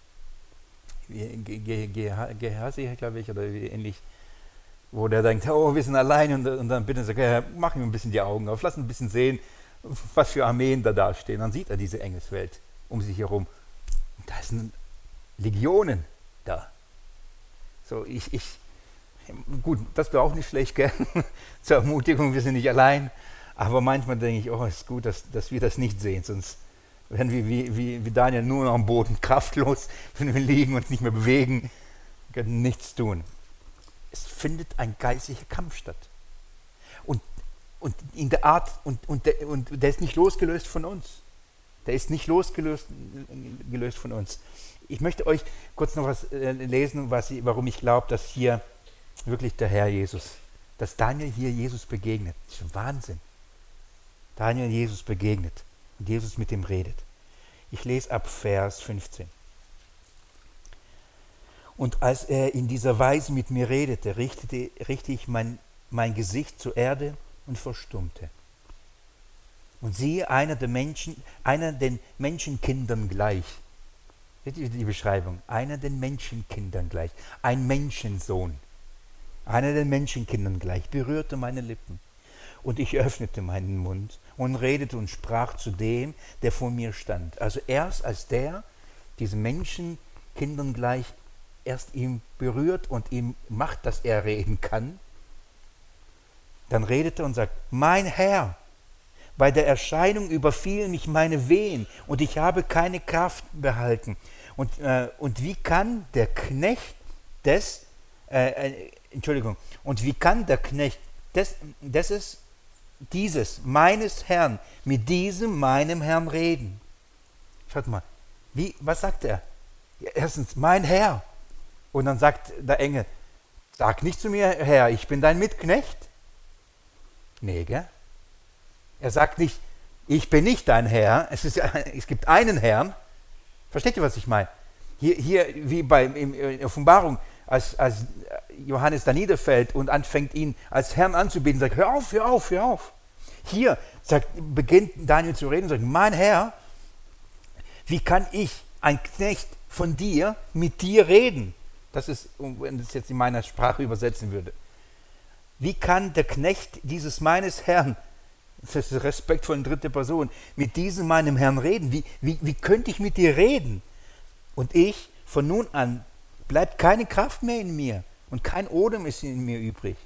Gehazi, glaube ich, oder ähnlich, wo der denkt, oh, wir sind allein und, und dann bitte sagt, ja, mach ihm ein bisschen die Augen auf, lass ihn ein bisschen sehen, was für Armeen da dastehen. Dann sieht er diese Engelswelt um sich herum. Und da sind Legionen da. So, ich, ich, gut, das wäre auch nicht schlecht, gell? Zur Ermutigung, wir sind nicht allein. Aber manchmal denke ich, oh, es ist gut, dass, dass wir das nicht sehen, sonst werden wir wie, wie, wie Daniel nur noch am Boden kraftlos, wenn wir liegen und uns nicht mehr bewegen, können nichts tun. Es findet ein geistlicher Kampf statt. Und, und in der Art, und, und, der, und der ist nicht losgelöst von uns. Der ist nicht losgelöst gelöst von uns. Ich möchte euch kurz noch was äh, lesen, was, warum ich glaube, dass hier wirklich der Herr Jesus, dass Daniel hier Jesus begegnet. Das ist Wahnsinn. Daniel Jesus begegnet und Jesus mit ihm redet. Ich lese ab Vers fünfzehn. Und als er in dieser Weise mit mir redete, richtete, richtete ich mein, mein Gesicht zur Erde und verstummte. Und siehe, einer der Menschen, einer den Menschenkindern gleich. Seht ihr die Beschreibung? Einer den Menschenkindern gleich. Ein Menschensohn. Einer den Menschenkindern gleich. Berührte meine Lippen. Und ich öffnete meinen Mund und redete und sprach zu dem, der vor mir stand. Also erst als der, diesen Menschenkindern gleich, erst ihm berührt und ihm macht, dass er reden kann, dann redet er und sagt, mein Herr, bei der Erscheinung überfielen mich meine Wehen und ich habe keine Kraft behalten. Und, äh, und wie kann der Knecht des, äh, äh, Entschuldigung, und wie kann der Knecht des, des ist dieses, meines Herrn, mit diesem meinem Herrn reden? Schaut mal, wie, was sagt er? Ja, erstens, mein Herr. Und dann sagt der Engel, sag nicht zu mir, Herr, ich bin dein Mitknecht. Nee, gell? Er sagt nicht, ich bin nicht dein Herr, es, ist, es gibt einen Herrn. Versteht ihr, was ich meine? Hier, hier wie bei in, in Offenbarung, als, als Johannes da niederfällt und anfängt, ihn als Herrn anzubeten, sagt, hör auf, hör auf, hör auf. Hier sagt, beginnt Daniel zu reden und sagt, mein Herr, wie kann ich, ein Knecht von dir, mit dir reden? Das ist, wenn ich es jetzt in meiner Sprache übersetzen würde. Wie kann der Knecht dieses meines Herrn, das ist respektvoll in dritter Person, mit diesem meinem Herrn reden? Wie, wie, wie könnte ich mit dir reden? Und ich, von nun an, bleibt keine Kraft mehr in mir und kein Odem ist in mir übrig.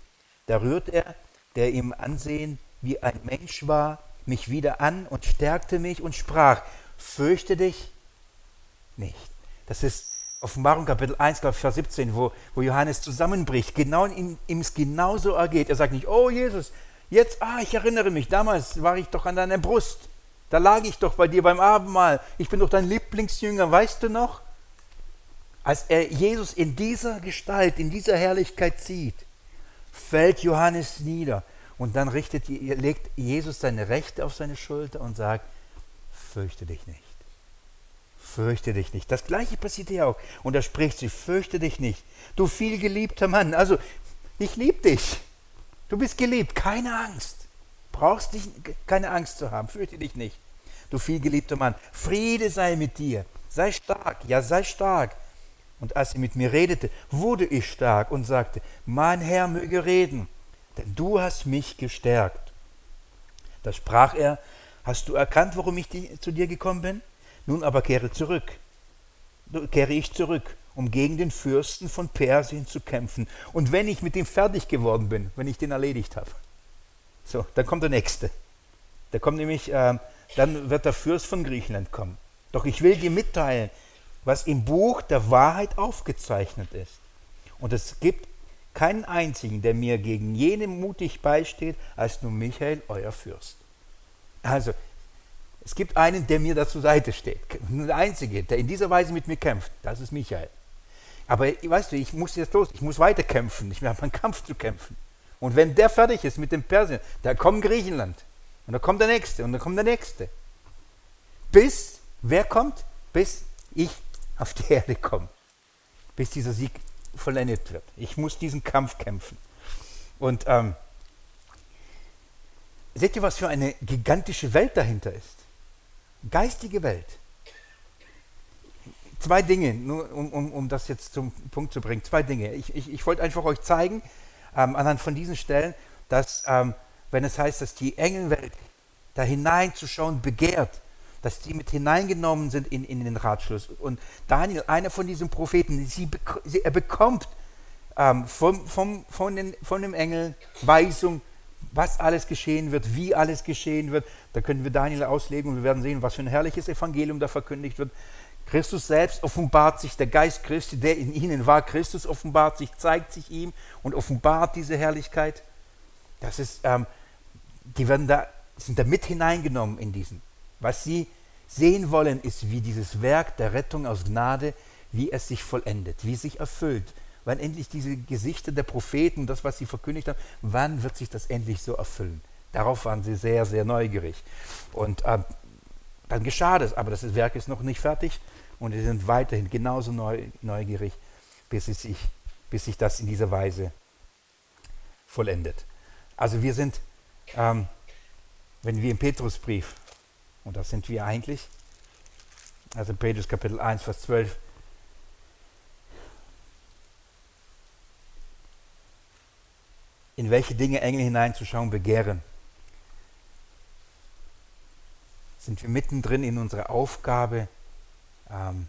Da rührt er, der im Ansehen wie ein Mensch war, mich wieder an und stärkte mich und sprach, fürchte dich nicht. Das ist Offenbarung Kapitel eins, Glaube ich, Vers siebzehn, wo, wo Johannes zusammenbricht. Genau ihm, ihm es genauso ergeht. Er sagt nicht, oh Jesus, jetzt, ah, ich erinnere mich, damals war ich doch an deiner Brust. Da lag ich doch bei dir beim Abendmahl. Ich bin doch dein Lieblingsjünger, weißt du noch? Als er Jesus in dieser Gestalt, in dieser Herrlichkeit sieht, fällt Johannes nieder. Und dann richtet, legt Jesus seine Rechte auf seine Schulter und sagt, fürchte dich nicht. Fürchte dich nicht. Das Gleiche passiert hier auch. Und da spricht sie, fürchte dich nicht. Du vielgeliebter Mann. Also, ich liebe dich. Du bist geliebt. Keine Angst. Brauchst dich, keine Angst zu haben. Fürchte dich nicht. Du vielgeliebter Mann. Friede sei mit dir. Sei stark. Ja, sei stark. Und als sie mit mir redete, wurde ich stark und sagte, mein Herr möge reden, denn du hast mich gestärkt. Da sprach er, hast du erkannt, warum ich die, zu dir gekommen bin? Nun aber kehre zurück, kehre ich zurück, um gegen den Fürsten von Persien zu kämpfen. Und wenn ich mit ihm fertig geworden bin, wenn ich den erledigt habe, so, dann kommt der Nächste. Da kommt nämlich, äh, dann wird der Fürst von Griechenland kommen. Doch ich will dir mitteilen, was im Buch der Wahrheit aufgezeichnet ist. Und es gibt keinen einzigen, der mir gegen jene mutig beisteht, als nur Michael, euer Fürst. Also, es gibt einen, der mir da zur Seite steht. Nur der Einzige, der in dieser Weise mit mir kämpft, das ist Michael. Aber weißt du, ich muss jetzt los, ich muss weiter kämpfen, ich habe einen Kampf zu kämpfen. Und wenn der fertig ist mit dem Persien, da kommt Griechenland. Und da kommt der Nächste und dann kommt der Nächste. Bis, wer kommt? Bis ich auf die Erde komme. Bis dieser Sieg vollendet wird. Ich muss diesen Kampf kämpfen. Und ähm, seht ihr, was für eine gigantische Welt dahinter ist? Geistige Welt. Zwei Dinge, nur um, um, um das jetzt zum Punkt zu bringen. Zwei Dinge. Ich, ich, ich wollte einfach euch zeigen, ähm, anhand von diesen Stellen, dass, ähm, wenn es heißt, dass die Engelwelt da hineinzuschauen begehrt, dass die mit hineingenommen sind in, in den Ratschluss. Und Daniel, einer von diesen Propheten, sie, sie, er bekommt ähm, vom, vom, von, den, von dem Engel Weisung, was alles geschehen wird, wie alles geschehen wird. Da können wir Daniel auslegen und wir werden sehen, was für ein herrliches Evangelium da verkündigt wird. Christus selbst offenbart sich, der Geist Christi, der in ihnen war, Christus offenbart sich, zeigt sich ihm und offenbart diese Herrlichkeit. Das ist, ähm, die werden da, sind da mit hineingenommen in diesen. Was sie sehen wollen, ist, wie dieses Werk der Rettung aus Gnade, wie es sich vollendet, wie es sich erfüllt. Wann endlich diese Gesichter der Propheten, das, was sie verkündigt haben, wann wird sich das endlich so erfüllen? Darauf waren sie sehr, sehr neugierig. Und äh, dann geschah das, aber das Werk ist noch nicht fertig und sie sind weiterhin genauso neu, neugierig, bis, es sich, bis sich das in dieser Weise vollendet. Also wir sind, ähm, wenn wir im Petrusbrief, und das sind wir eigentlich, also Petrus Kapitel eins, Vers zwölf, in welche Dinge Engel hineinzuschauen begehren, sind wir mittendrin in unserer Aufgabe, ähm,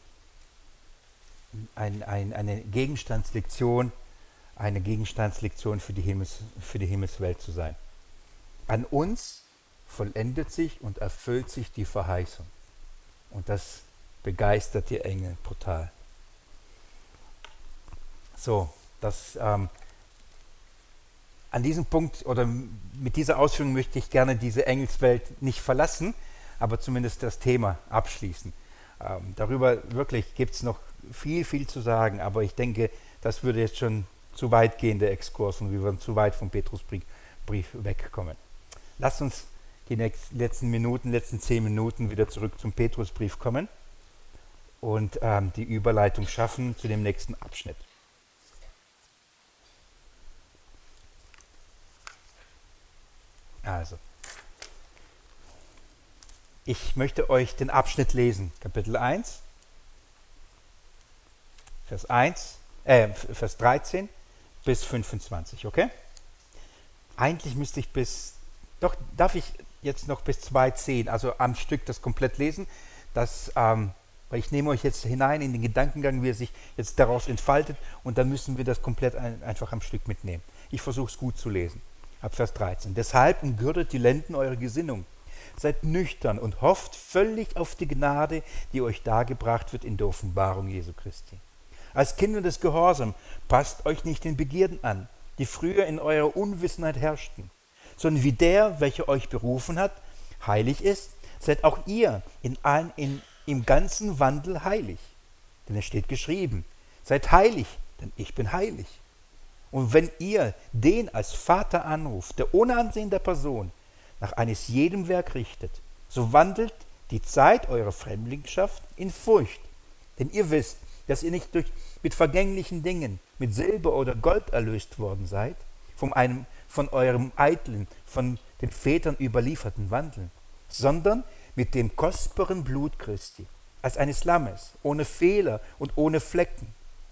ein, ein, eine Gegenstandslektion, eine Gegenstandslektion für die, Himmels, für die Himmelswelt zu sein. An uns vollendet sich und erfüllt sich die Verheißung. Und das begeistert die Engel brutal. So, das ähm, an diesem Punkt oder mit dieser Ausführung möchte ich gerne diese Engelswelt nicht verlassen, aber zumindest das Thema abschließen. Ähm, darüber wirklich gibt es noch viel, viel zu sagen, aber ich denke, das würde jetzt schon zu weit gehen, der Exkurs, und wir würden zu weit vom Petrusbrief Brief wegkommen. Lasst uns die nächsten, letzten Minuten, letzten zehn Minuten wieder zurück zum Petrusbrief kommen und ähm, die Überleitung schaffen zu dem nächsten Abschnitt. Also, ich möchte euch den Abschnitt lesen, Kapitel eins, Vers eins, äh, Vers dreizehn bis fünfundzwanzig, okay? Eigentlich müsste ich bis, doch darf ich jetzt noch bis zwei zehn, also am Stück das komplett lesen, das, ähm, weil ich nehme euch jetzt hinein in den Gedankengang, wie er sich jetzt daraus entfaltet, und dann müssen wir das komplett ein, einfach am Stück mitnehmen. Ich versuche es gut zu lesen. Ab Vers dreizehn. Deshalb umgürtet die Lenden eure Gesinnung. Seid nüchtern und hofft völlig auf die Gnade, die euch dargebracht wird in der Offenbarung Jesu Christi. Als Kinder des Gehorsams passt euch nicht den Begierden an, die früher in eurer Unwissenheit herrschten, sondern wie der, welcher euch berufen hat, heilig ist, seid auch ihr in allen, in, im ganzen Wandel heilig. Denn es steht geschrieben, seid heilig, denn ich bin heilig. Und wenn ihr den als Vater anruft, der ohne Ansehen der Person nach eines jedem Werk richtet, so wandelt die Zeit eurer Fremdlingschaft in Furcht. Denn ihr wisst, dass ihr nicht durch, mit vergänglichen Dingen, mit Silber oder Gold erlöst worden seid, von, einem, von eurem eitlen, von den Vätern überlieferten Wandel, sondern mit dem kostbaren Blut Christi, als eines Lammes, ohne Fehler und ohne Flecken.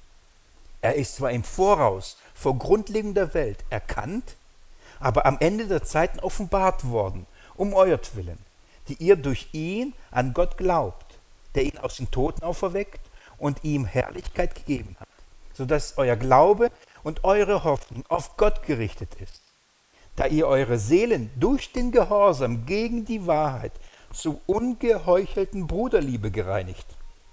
Er ist zwar im Voraus, vor Grundlegung der Welt, erkannt, aber am Ende der Zeiten offenbart worden, um euertwillen, die ihr durch ihn an Gott glaubt, der ihn aus den Toten auferweckt und ihm Herrlichkeit gegeben hat, sodass euer Glaube und eure Hoffnung auf Gott gerichtet ist. Da ihr eure Seelen durch den Gehorsam gegen die Wahrheit zu ungeheuchelten Bruderliebe gereinigt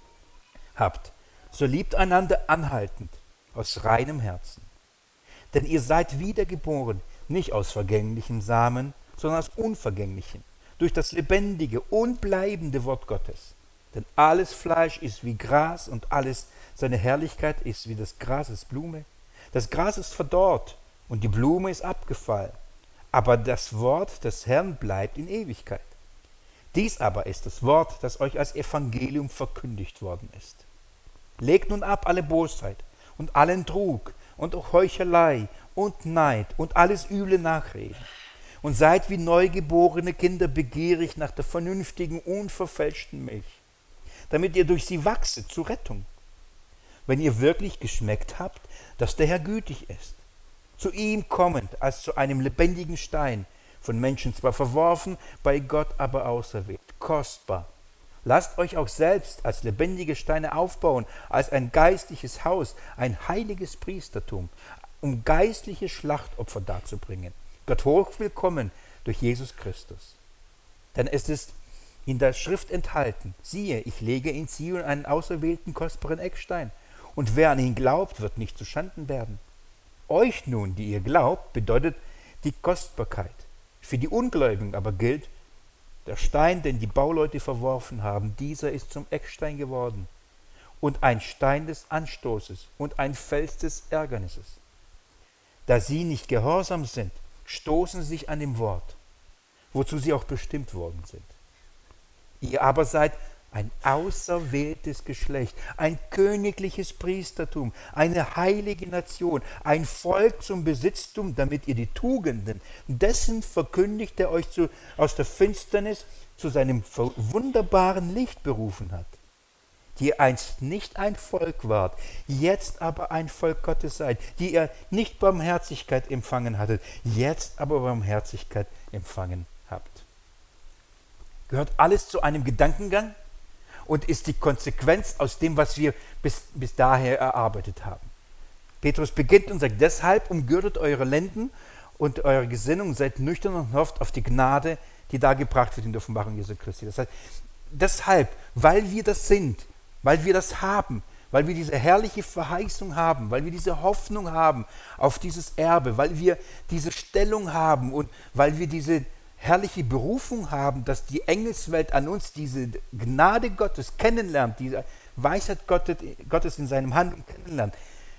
habt, so liebt einander anhaltend aus reinem Herzen. Denn ihr seid wiedergeboren, nicht aus vergänglichem Samen, sondern aus unvergänglichem, durch das lebendige, unbleibende Wort Gottes. Denn alles Fleisch ist wie Gras und alles seine Herrlichkeit ist wie das Grases Blume. Das Gras ist verdorrt und die Blume ist abgefallen, aber das Wort des Herrn bleibt in Ewigkeit. Dies aber ist das Wort, das euch als Evangelium verkündigt worden ist. Legt nun ab alle Bosheit und allen Trug und auch Heuchelei und Neid und alles üble Nachreden und seid wie neugeborene Kinder begierig nach der vernünftigen, unverfälschten Milch, damit ihr durch sie wachset zur Rettung, wenn ihr wirklich geschmeckt habt, dass der Herr gütig ist, zu ihm kommend als zu einem lebendigen Stein, von Menschen zwar verworfen, bei Gott aber auserwählt, kostbar. Lasst euch auch selbst als lebendige Steine aufbauen, als ein geistliches Haus, ein heiliges Priestertum, um geistliche Schlachtopfer darzubringen. Gott hochwillkommen durch Jesus Christus. Denn es ist in der Schrift enthalten, siehe, ich lege in Zion einen auserwählten, kostbaren Eckstein, und wer an ihn glaubt, wird nicht zuschanden werden. Euch nun, die ihr glaubt, bedeutet die Kostbarkeit. Für die Ungläubigen aber gilt, der Stein, den die Bauleute verworfen haben, dieser ist zum Eckstein geworden und ein Stein des Anstoßes und ein Fels des Ärgernisses. Da sie nicht gehorsam sind, stoßen sie sich an dem Wort, wozu sie auch bestimmt worden sind. Ihr aber seid ein auserwähltes Geschlecht, ein königliches Priestertum, eine heilige Nation, ein Volk zum Besitztum, damit ihr die Tugenden dessen verkündigt, der euch zu, aus der Finsternis zu seinem wunderbaren Licht berufen hat, die ihr einst nicht ein Volk wart, jetzt aber ein Volk Gottes seid, die ihr nicht Barmherzigkeit empfangen hattet, jetzt aber Barmherzigkeit empfangen habt. Gehört alles zu einem Gedankengang und ist die Konsequenz aus dem, was wir bis, bis daher erarbeitet haben. Petrus beginnt und sagt, deshalb umgürtet eure Lenden und eure Gesinnung, seid nüchtern und hofft auf die Gnade, die da gebracht wird in der Offenbarung Jesu Christi. Das heißt, deshalb, weil wir das sind, weil wir das haben, weil wir diese herrliche Verheißung haben, weil wir diese Hoffnung haben auf dieses Erbe, weil wir diese Stellung haben und weil wir diese herrliche Berufung haben, dass die Engelswelt an uns diese Gnade Gottes kennenlernt, diese Weisheit Gottes in seinem Handeln kennenlernt.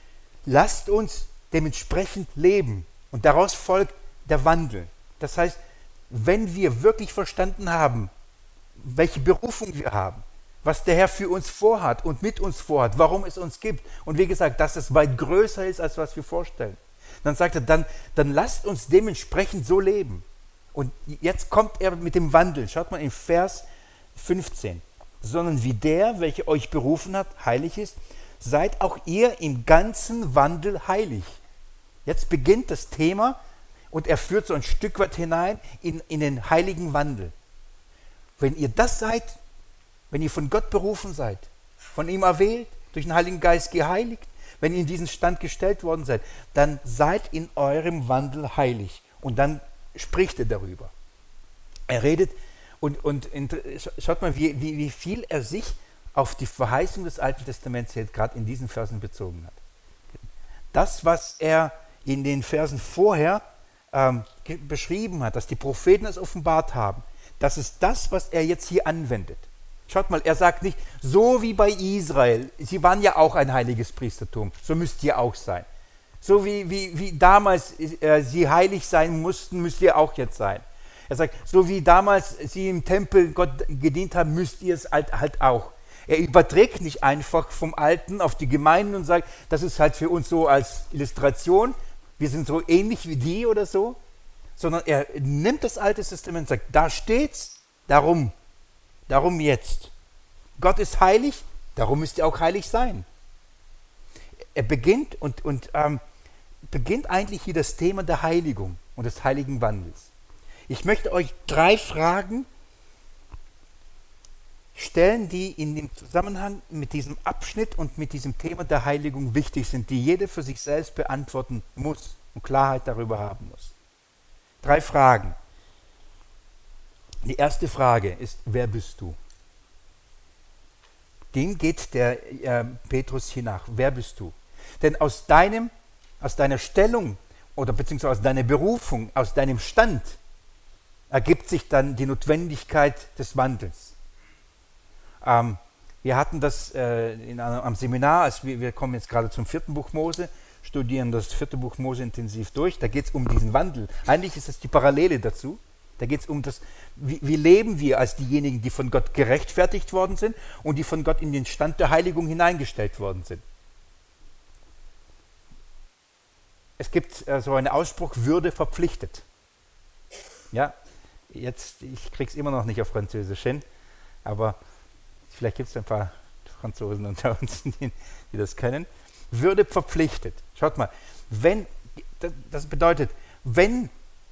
Lasst uns dementsprechend leben und daraus folgt der Wandel. Das heißt, wenn wir wirklich verstanden haben, welche Berufung wir haben, was der Herr für uns vorhat und mit uns vorhat, warum es uns gibt und wie gesagt, dass es weit größer ist, als was wir vorstellen, dann sagt er, dann, dann lasst uns dementsprechend so leben. Und jetzt kommt er mit dem Wandel. Schaut mal in Vers fünfzehn. Sondern wie der, welcher euch berufen hat, heilig ist, seid auch ihr im ganzen Wandel heilig. Jetzt beginnt das Thema und er führt so ein Stück weit hinein in, in den heiligen Wandel. Wenn ihr das seid, wenn ihr von Gott berufen seid, von ihm erwählt, durch den Heiligen Geist geheiligt, wenn ihr in diesen Stand gestellt worden seid, dann seid in eurem Wandel heilig. Und dann spricht er darüber. Er redet und, und schaut mal, wie, wie, wie viel er sich auf die Verheißung des Alten Testaments jetzt gerade in diesen Versen bezogen hat. Das, was er in den Versen vorher ähm, beschrieben hat, dass die Propheten es offenbart haben, das ist das, was er jetzt hier anwendet. Schaut mal, er sagt nicht, so wie bei Israel, sie waren ja auch ein heiliges Priestertum, so müsst ihr auch sein. So wie, wie, wie damals äh, sie heilig sein mussten, müsst ihr auch jetzt sein. Er sagt, so wie damals sie im Tempel Gott gedient haben, müsst ihr es halt, halt auch. Er überträgt nicht einfach vom Alten auf die Gemeinden und sagt, das ist halt für uns so als Illustration, wir sind so ähnlich wie die oder so, sondern er nimmt das Alte Testament und sagt, da steht's, darum, darum jetzt. Gott ist heilig, darum müsst ihr auch heilig sein. Er beginnt und, und ähm, beginnt eigentlich hier das Thema der Heiligung und des heiligen Wandels. Ich möchte euch drei Fragen stellen, die in dem Zusammenhang mit diesem Abschnitt und mit diesem Thema der Heiligung wichtig sind, die jeder für sich selbst beantworten muss und Klarheit darüber haben muss. Drei Fragen. Die erste Frage ist, wer bist du? Dem geht der äh, Petrus hier nach. Wer bist du? Denn aus deinem, aus deiner Stellung oder beziehungsweise aus deiner Berufung, aus deinem Stand ergibt sich dann die Notwendigkeit des Wandels. Ähm, wir hatten das äh, in einem, am Seminar, also wir, wir kommen jetzt gerade zum vierten Buch Mose, studieren das vierte Buch Mose intensiv durch, da geht es um diesen Wandel. Eigentlich ist das die Parallele dazu. Da geht es um das, wie, wie leben wir als diejenigen, die von Gott gerechtfertigt worden sind und die von Gott in den Stand der Heiligung hineingestellt worden sind. Es gibt äh, so einen Ausspruch, Würde verpflichtet. Ja, jetzt, ich kriege es immer noch nicht auf Französisch hin, aber vielleicht gibt es ein paar Franzosen unter uns, die, die das können. Würde verpflichtet. Schaut mal, wenn, das bedeutet, wenn,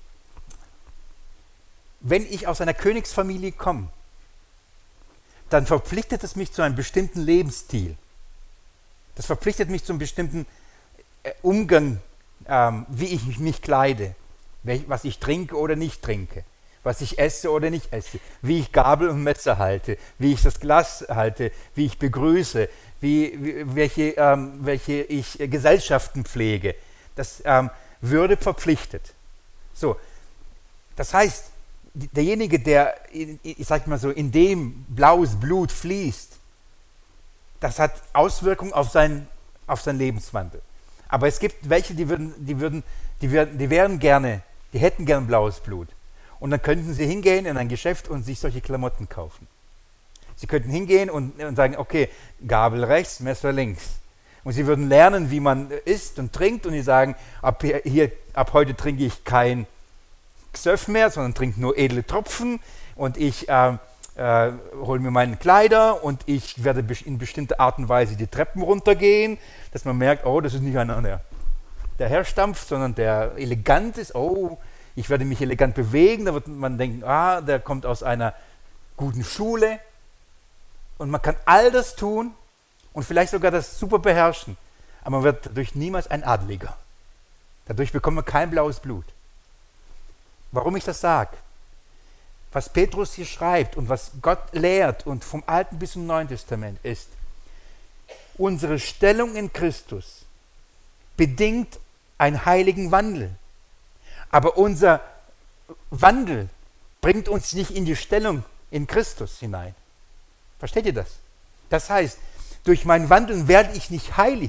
wenn ich aus einer Königsfamilie komme, dann verpflichtet es mich zu einem bestimmten Lebensstil. Das verpflichtet mich zu einem bestimmten Umgang, ähm, wie ich mich kleide, was ich trinke oder nicht trinke, was ich esse oder nicht esse, wie ich Gabel und Messer halte, wie ich das Glas halte, wie ich begrüße, wie, wie, welche, ähm, welche ich äh, Gesellschaften pflege. Das ähm, Würde verpflichtet. So, das heißt, derjenige, der, in, ich sag mal so, in dem blaues Blut fließt, das hat Auswirkungen auf seinen, auf seinen Lebenswandel. Aber es gibt welche, die würden, die würden, die würden, die wären gerne, die hätten gern blaues Blut. Und dann könnten sie hingehen in ein Geschäft und sich solche Klamotten kaufen. Sie könnten hingehen und, und sagen, okay, Gabel rechts, Messer links. Und sie würden lernen, wie man isst und trinkt und die sagen, ab, hier, hier, ab heute trinke ich kein Xöff mehr, sondern trinke nur edle Tropfen und ich äh, äh, hole mir meine Kleider und ich werde in bestimmter Art und Weise die Treppen runtergehen, dass man merkt, oh, das ist nicht einer, der, der herstampft, sondern der elegant ist, oh, ich werde mich elegant bewegen, da wird man denken, ah, der kommt aus einer guten Schule. Und man kann all das tun und vielleicht sogar das super beherrschen, aber man wird dadurch niemals ein Adeliger. Dadurch bekommt man kein blaues Blut. Warum ich das sage? Was Petrus hier schreibt und was Gott lehrt und vom Alten bis zum Neuen Testament ist, unsere Stellung in Christus bedingt einen heiligen Wandel. Aber unser Wandel bringt uns nicht in die Stellung in Christus hinein. Versteht ihr das? Das heißt, durch mein Wandeln werde ich nicht heilig.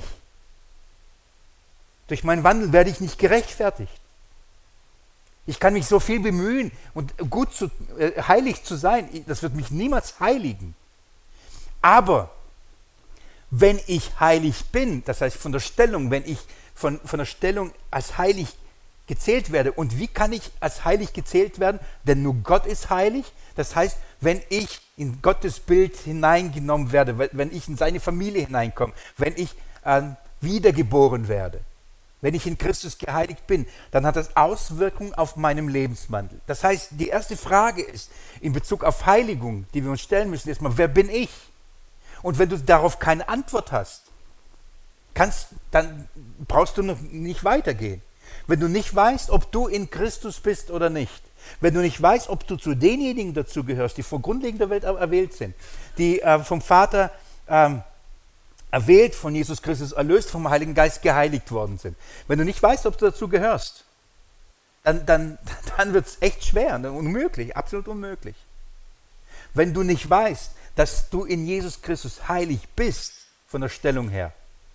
Durch mein Wandeln werde ich nicht gerechtfertigt. Ich kann mich so viel bemühen und gut zu, äh, heilig zu sein, das wird mich niemals heiligen. Aber wenn ich heilig bin, das heißt von der Stellung, wenn ich von, von der Stellung als heilig gezählt werde. Und wie kann ich als heilig gezählt werden? Denn nur Gott ist heilig. Das heißt, wenn ich in Gottes Bild hineingenommen werde, wenn ich in seine Familie hineinkomme, wenn ich äh, wiedergeboren werde, wenn ich in Christus geheiligt bin, dann hat das Auswirkungen auf meinen Lebenswandel. Das heißt, die erste Frage ist in Bezug auf Heiligung, die wir uns stellen müssen, erstmal, wer bin ich? Und wenn du darauf keine Antwort hast, kannst, dann brauchst du noch nicht weitergehen. Wenn du nicht weißt, ob du in Christus bist oder nicht, wenn du nicht weißt, ob du zu denjenigen dazu gehörst, die vor grundlegender Welt erwählt sind, die äh, vom Vater ähm, erwählt, von Jesus Christus erlöst, vom Heiligen Geist geheiligt worden sind. Wenn du nicht weißt, ob du dazu gehörst, dann, dann, dann wird es echt schwer, unmöglich, absolut unmöglich. Wenn du nicht weißt, dass du in Jesus Christus heilig bist, von der Stellung her,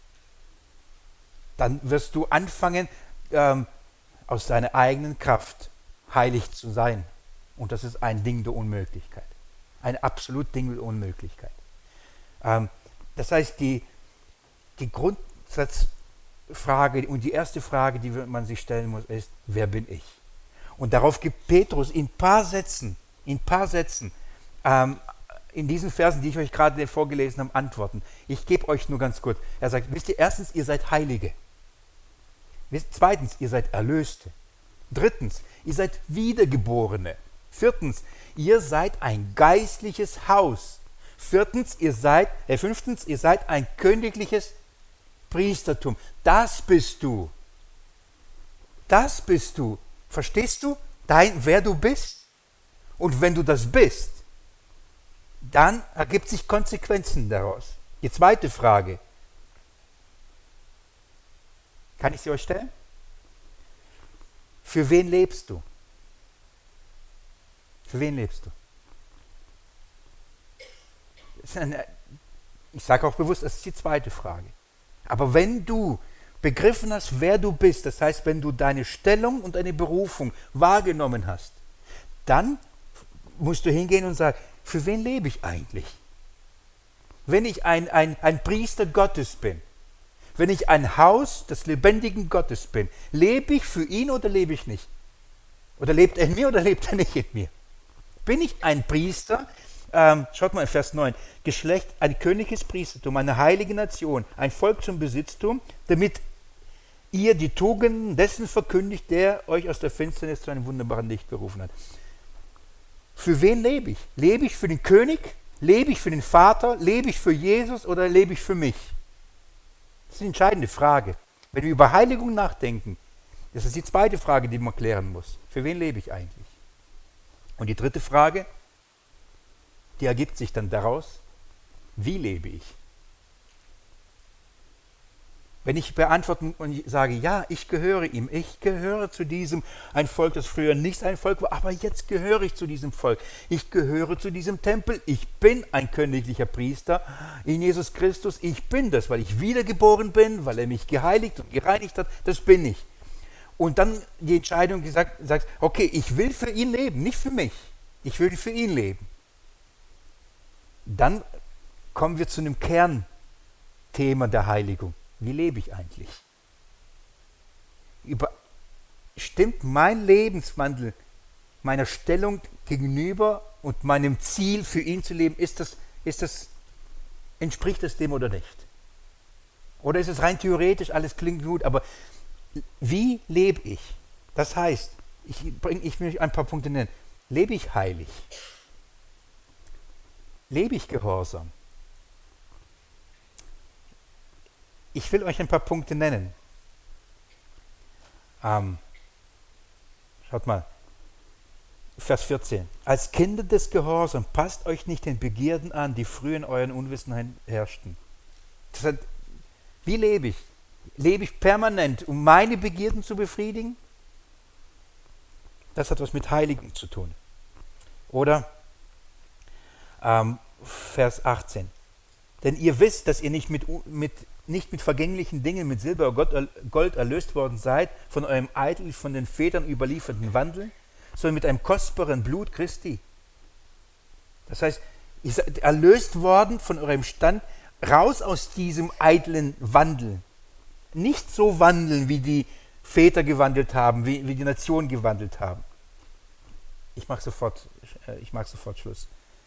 dann wirst du anfangen, ähm, aus deiner eigenen Kraft heilig zu sein. Und das ist ein Ding der Unmöglichkeit. Ein absolut Ding der Unmöglichkeit. Ähm, das heißt, die, die Grundsatzfrage und die erste Frage, die man sich stellen muss, ist, wer bin ich? Und darauf gibt Petrus in paar Sätzen, in paar Sätzen, ähm, in diesen Versen, die ich euch gerade vorgelesen habe, Antworten. Ich gebe euch nur ganz kurz. Er sagt, wisst ihr, erstens, ihr seid Heilige. Zweitens, ihr seid Erlöste. Drittens, ihr seid Wiedergeborene. Viertens, ihr seid ein geistliches Haus. Viertens, ihr seid, äh, fünftens, ihr seid ein königliches Priestertum. Das bist du. Das bist du. Verstehst du, dein, wer du bist? Und wenn du das bist, dann ergibt sich Konsequenzen daraus. Die zweite Frage. Kann ich sie euch stellen? Für wen lebst du? Für wen lebst du? Das ist eine, ich sage auch bewusst, das ist die zweite Frage. Aber wenn du begriffen hast, wer du bist, das heißt, wenn du deine Stellung und deine Berufung wahrgenommen hast, dann musst du hingehen und sagen, für wen lebe ich eigentlich? Wenn ich ein, ein, ein Priester Gottes bin, wenn ich ein Haus des lebendigen Gottes bin, lebe ich für ihn oder lebe ich nicht? Oder lebt er in mir oder lebt er nicht in mir? Bin ich ein Priester? Ähm, schaut mal in Vers neun. Geschlecht, ein königliches Priestertum, eine heilige Nation, ein Volk zum Besitztum, damit ihr die Tugenden dessen verkündigt, der euch aus der Finsternis zu einem wunderbaren Licht berufen hat. Für wen lebe ich? Lebe ich für den König? Lebe ich für den Vater? Lebe ich für Jesus oder lebe ich für mich? Das ist eine entscheidende Frage. Wenn wir über Heiligung nachdenken, das ist die zweite Frage, die man klären muss. Für wen lebe ich eigentlich? Und die dritte Frage, die ergibt sich dann daraus, wie lebe ich? Wenn ich beantworte und ich sage, ja, ich gehöre ihm, ich gehöre zu diesem, ein Volk, das früher nicht ein Volk war, aber jetzt gehöre ich zu diesem Volk. Ich gehöre zu diesem Tempel, ich bin ein königlicher Priester in Jesus Christus, ich bin das, weil ich wiedergeboren bin, weil er mich geheiligt und gereinigt hat, das bin ich. Und dann die Entscheidung gesagt, sagst, okay, ich will für ihn leben, nicht für mich, ich will für ihn leben. Dann kommen wir zu einem Kernthema der Heiligung. Wie lebe ich eigentlich? Über, stimmt mein Lebenswandel meiner Stellung gegenüber und meinem Ziel für ihn zu leben, ist das, ist das, entspricht das dem oder nicht? Oder ist es rein theoretisch, alles klingt gut, aber wie lebe ich? Das heißt, ich, bring, ich will euch ein paar Punkte nennen. Lebe ich heilig? Lebe ich gehorsam? Ich will euch ein paar Punkte nennen. Ähm, schaut mal, Vers vierzehn. Als Kinder des Gehorsams passt euch nicht den Begierden an, die früher in euren Unwissenheit herrschten. Das heißt, wie lebe ich? Lebe ich permanent, um meine Begierden zu befriedigen? Das hat was mit Heiligung zu tun. Oder ähm, Vers achtzehn. Denn ihr wisst, dass ihr nicht mit, mit, nicht mit vergänglichen Dingen, mit Silber oder Gold erlöst worden seid, von eurem eitel, von den Vätern überlieferten Wandel, sondern mit einem kostbaren Blut Christi. Das heißt, ihr seid erlöst worden von eurem Stand, raus aus diesem eitlen Wandel. Nicht so wandeln, wie die Väter gewandelt haben, wie, wie die Nationen gewandelt haben. Ich mache sofort, ich mache sofort Schluss.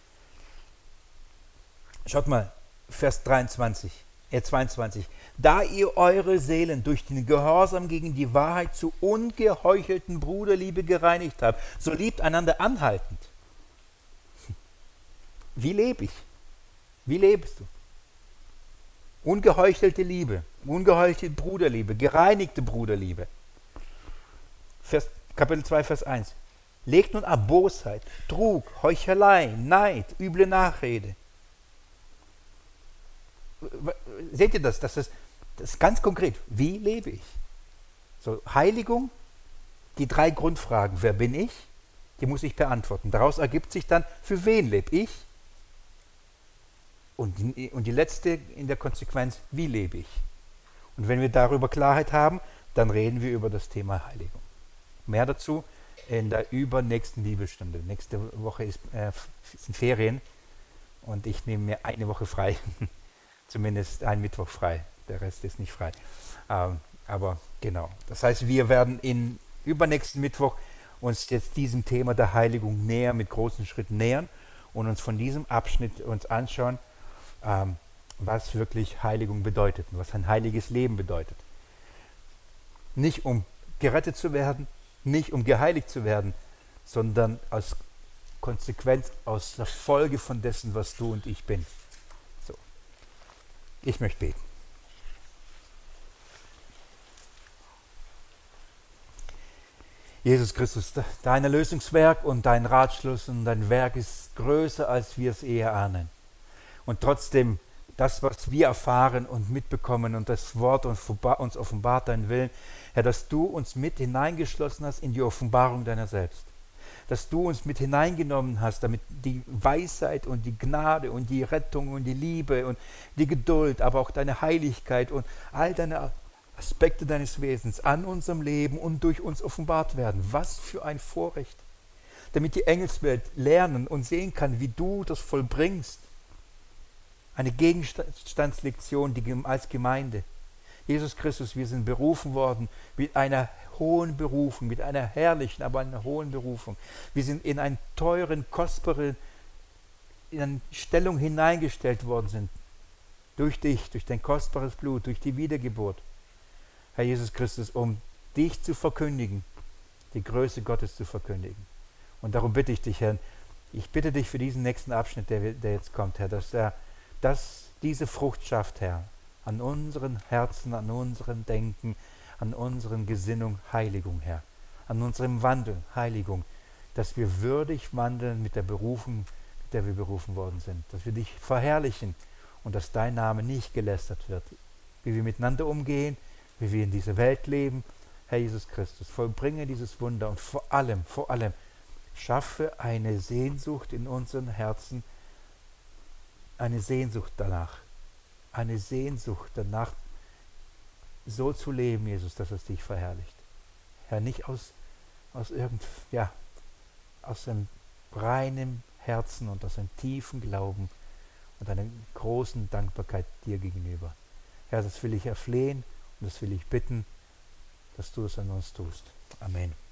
Schaut mal, Vers dreiundzwanzig, äh zweiundzwanzig. Da ihr eure Seelen durch den Gehorsam gegen die Wahrheit zu ungeheuchelten Bruderliebe gereinigt habt, so liebt einander anhaltend. Wie lebe ich? Wie lebst du? Ungeheuchelte Liebe, ungeheuchelte Bruderliebe, gereinigte Bruderliebe. Vers, Kapitel zwei, Vers eins. Legt nun ab Bosheit, Trug, Heuchelei, Neid, üble Nachrede. Seht ihr das? Das ist, das ist ganz konkret. Wie lebe ich? So, Heiligung, die drei Grundfragen. Wer bin ich? Die muss ich beantworten. Daraus ergibt sich dann, für wen lebe ich? Und die, und die letzte in der Konsequenz, wie lebe ich? Und wenn wir darüber Klarheit haben, dann reden wir über das Thema Heiligung. Mehr dazu in der übernächsten Bibelstunde. Nächste Woche ist, äh, sind Ferien und ich nehme mir eine Woche frei. Zumindest einen Mittwoch frei. Der Rest ist nicht frei. Ähm, aber genau. Das heißt, wir werden in übernächsten Mittwoch uns jetzt diesem Thema der Heiligung näher, mit großen Schritten nähern und uns von diesem Abschnitt uns anschauen, ähm, was wirklich Heiligung bedeutet und was ein heiliges Leben bedeutet. Nicht um gerettet zu werden, nicht um geheiligt zu werden, sondern als Konsequenz, aus der Folge von dessen, was du und ich bin. So. Ich möchte beten. Jesus Christus, dein Erlösungswerk und dein Ratschluss und dein Werk ist größer, als wir es eher ahnen. Und trotzdem, das, was wir erfahren und mitbekommen und das Wort uns offenbart, dein Willen, Herr, dass du uns mit hineingeschlossen hast in die Offenbarung deiner selbst. Dass du uns mit hineingenommen hast, damit die Weisheit und die Gnade und die Rettung und die Liebe und die Geduld, aber auch deine Heiligkeit und all deine Aspekte deines Wesens an unserem Leben und durch uns offenbart werden. Was für ein Vorrecht, damit die Engelswelt lernen und sehen kann, wie du das vollbringst. Eine Gegenstandslektion die, als Gemeinde. Jesus Christus, wir sind berufen worden mit einer hohen Berufung, mit einer herrlichen, aber einer hohen Berufung. Wir sind in einen teuren, kostbaren, in eine Stellung hineingestellt worden sind. Durch dich, durch dein kostbares Blut, durch die Wiedergeburt. Herr Jesus Christus, um dich zu verkündigen, die Größe Gottes zu verkündigen. Und darum bitte ich dich, Herr, ich bitte dich für diesen nächsten Abschnitt, der, der jetzt kommt, Herr, dass, er, dass diese Frucht schafft, Herr, an unseren Herzen, an unserem Denken, an unseren Gesinnung, Heiligung, Herr, an unserem Wandel, Heiligung, dass wir würdig wandeln mit der Berufung, mit der wir berufen worden sind, dass wir dich verherrlichen und dass dein Name nicht gelästert wird, wie wir miteinander umgehen, wie wir in dieser Welt leben. Herr Jesus Christus, vollbringe dieses Wunder und vor allem, vor allem, schaffe eine Sehnsucht in unseren Herzen, eine Sehnsucht danach, eine Sehnsucht danach, so zu leben, Jesus, dass es dich verherrlicht. Herr, nicht aus, aus irgend, ja, aus einem reinen Herzen und aus einem tiefen Glauben und einer großen Dankbarkeit dir gegenüber. Herr, das will ich erflehen und das will ich bitten, dass du es an uns tust. Amen.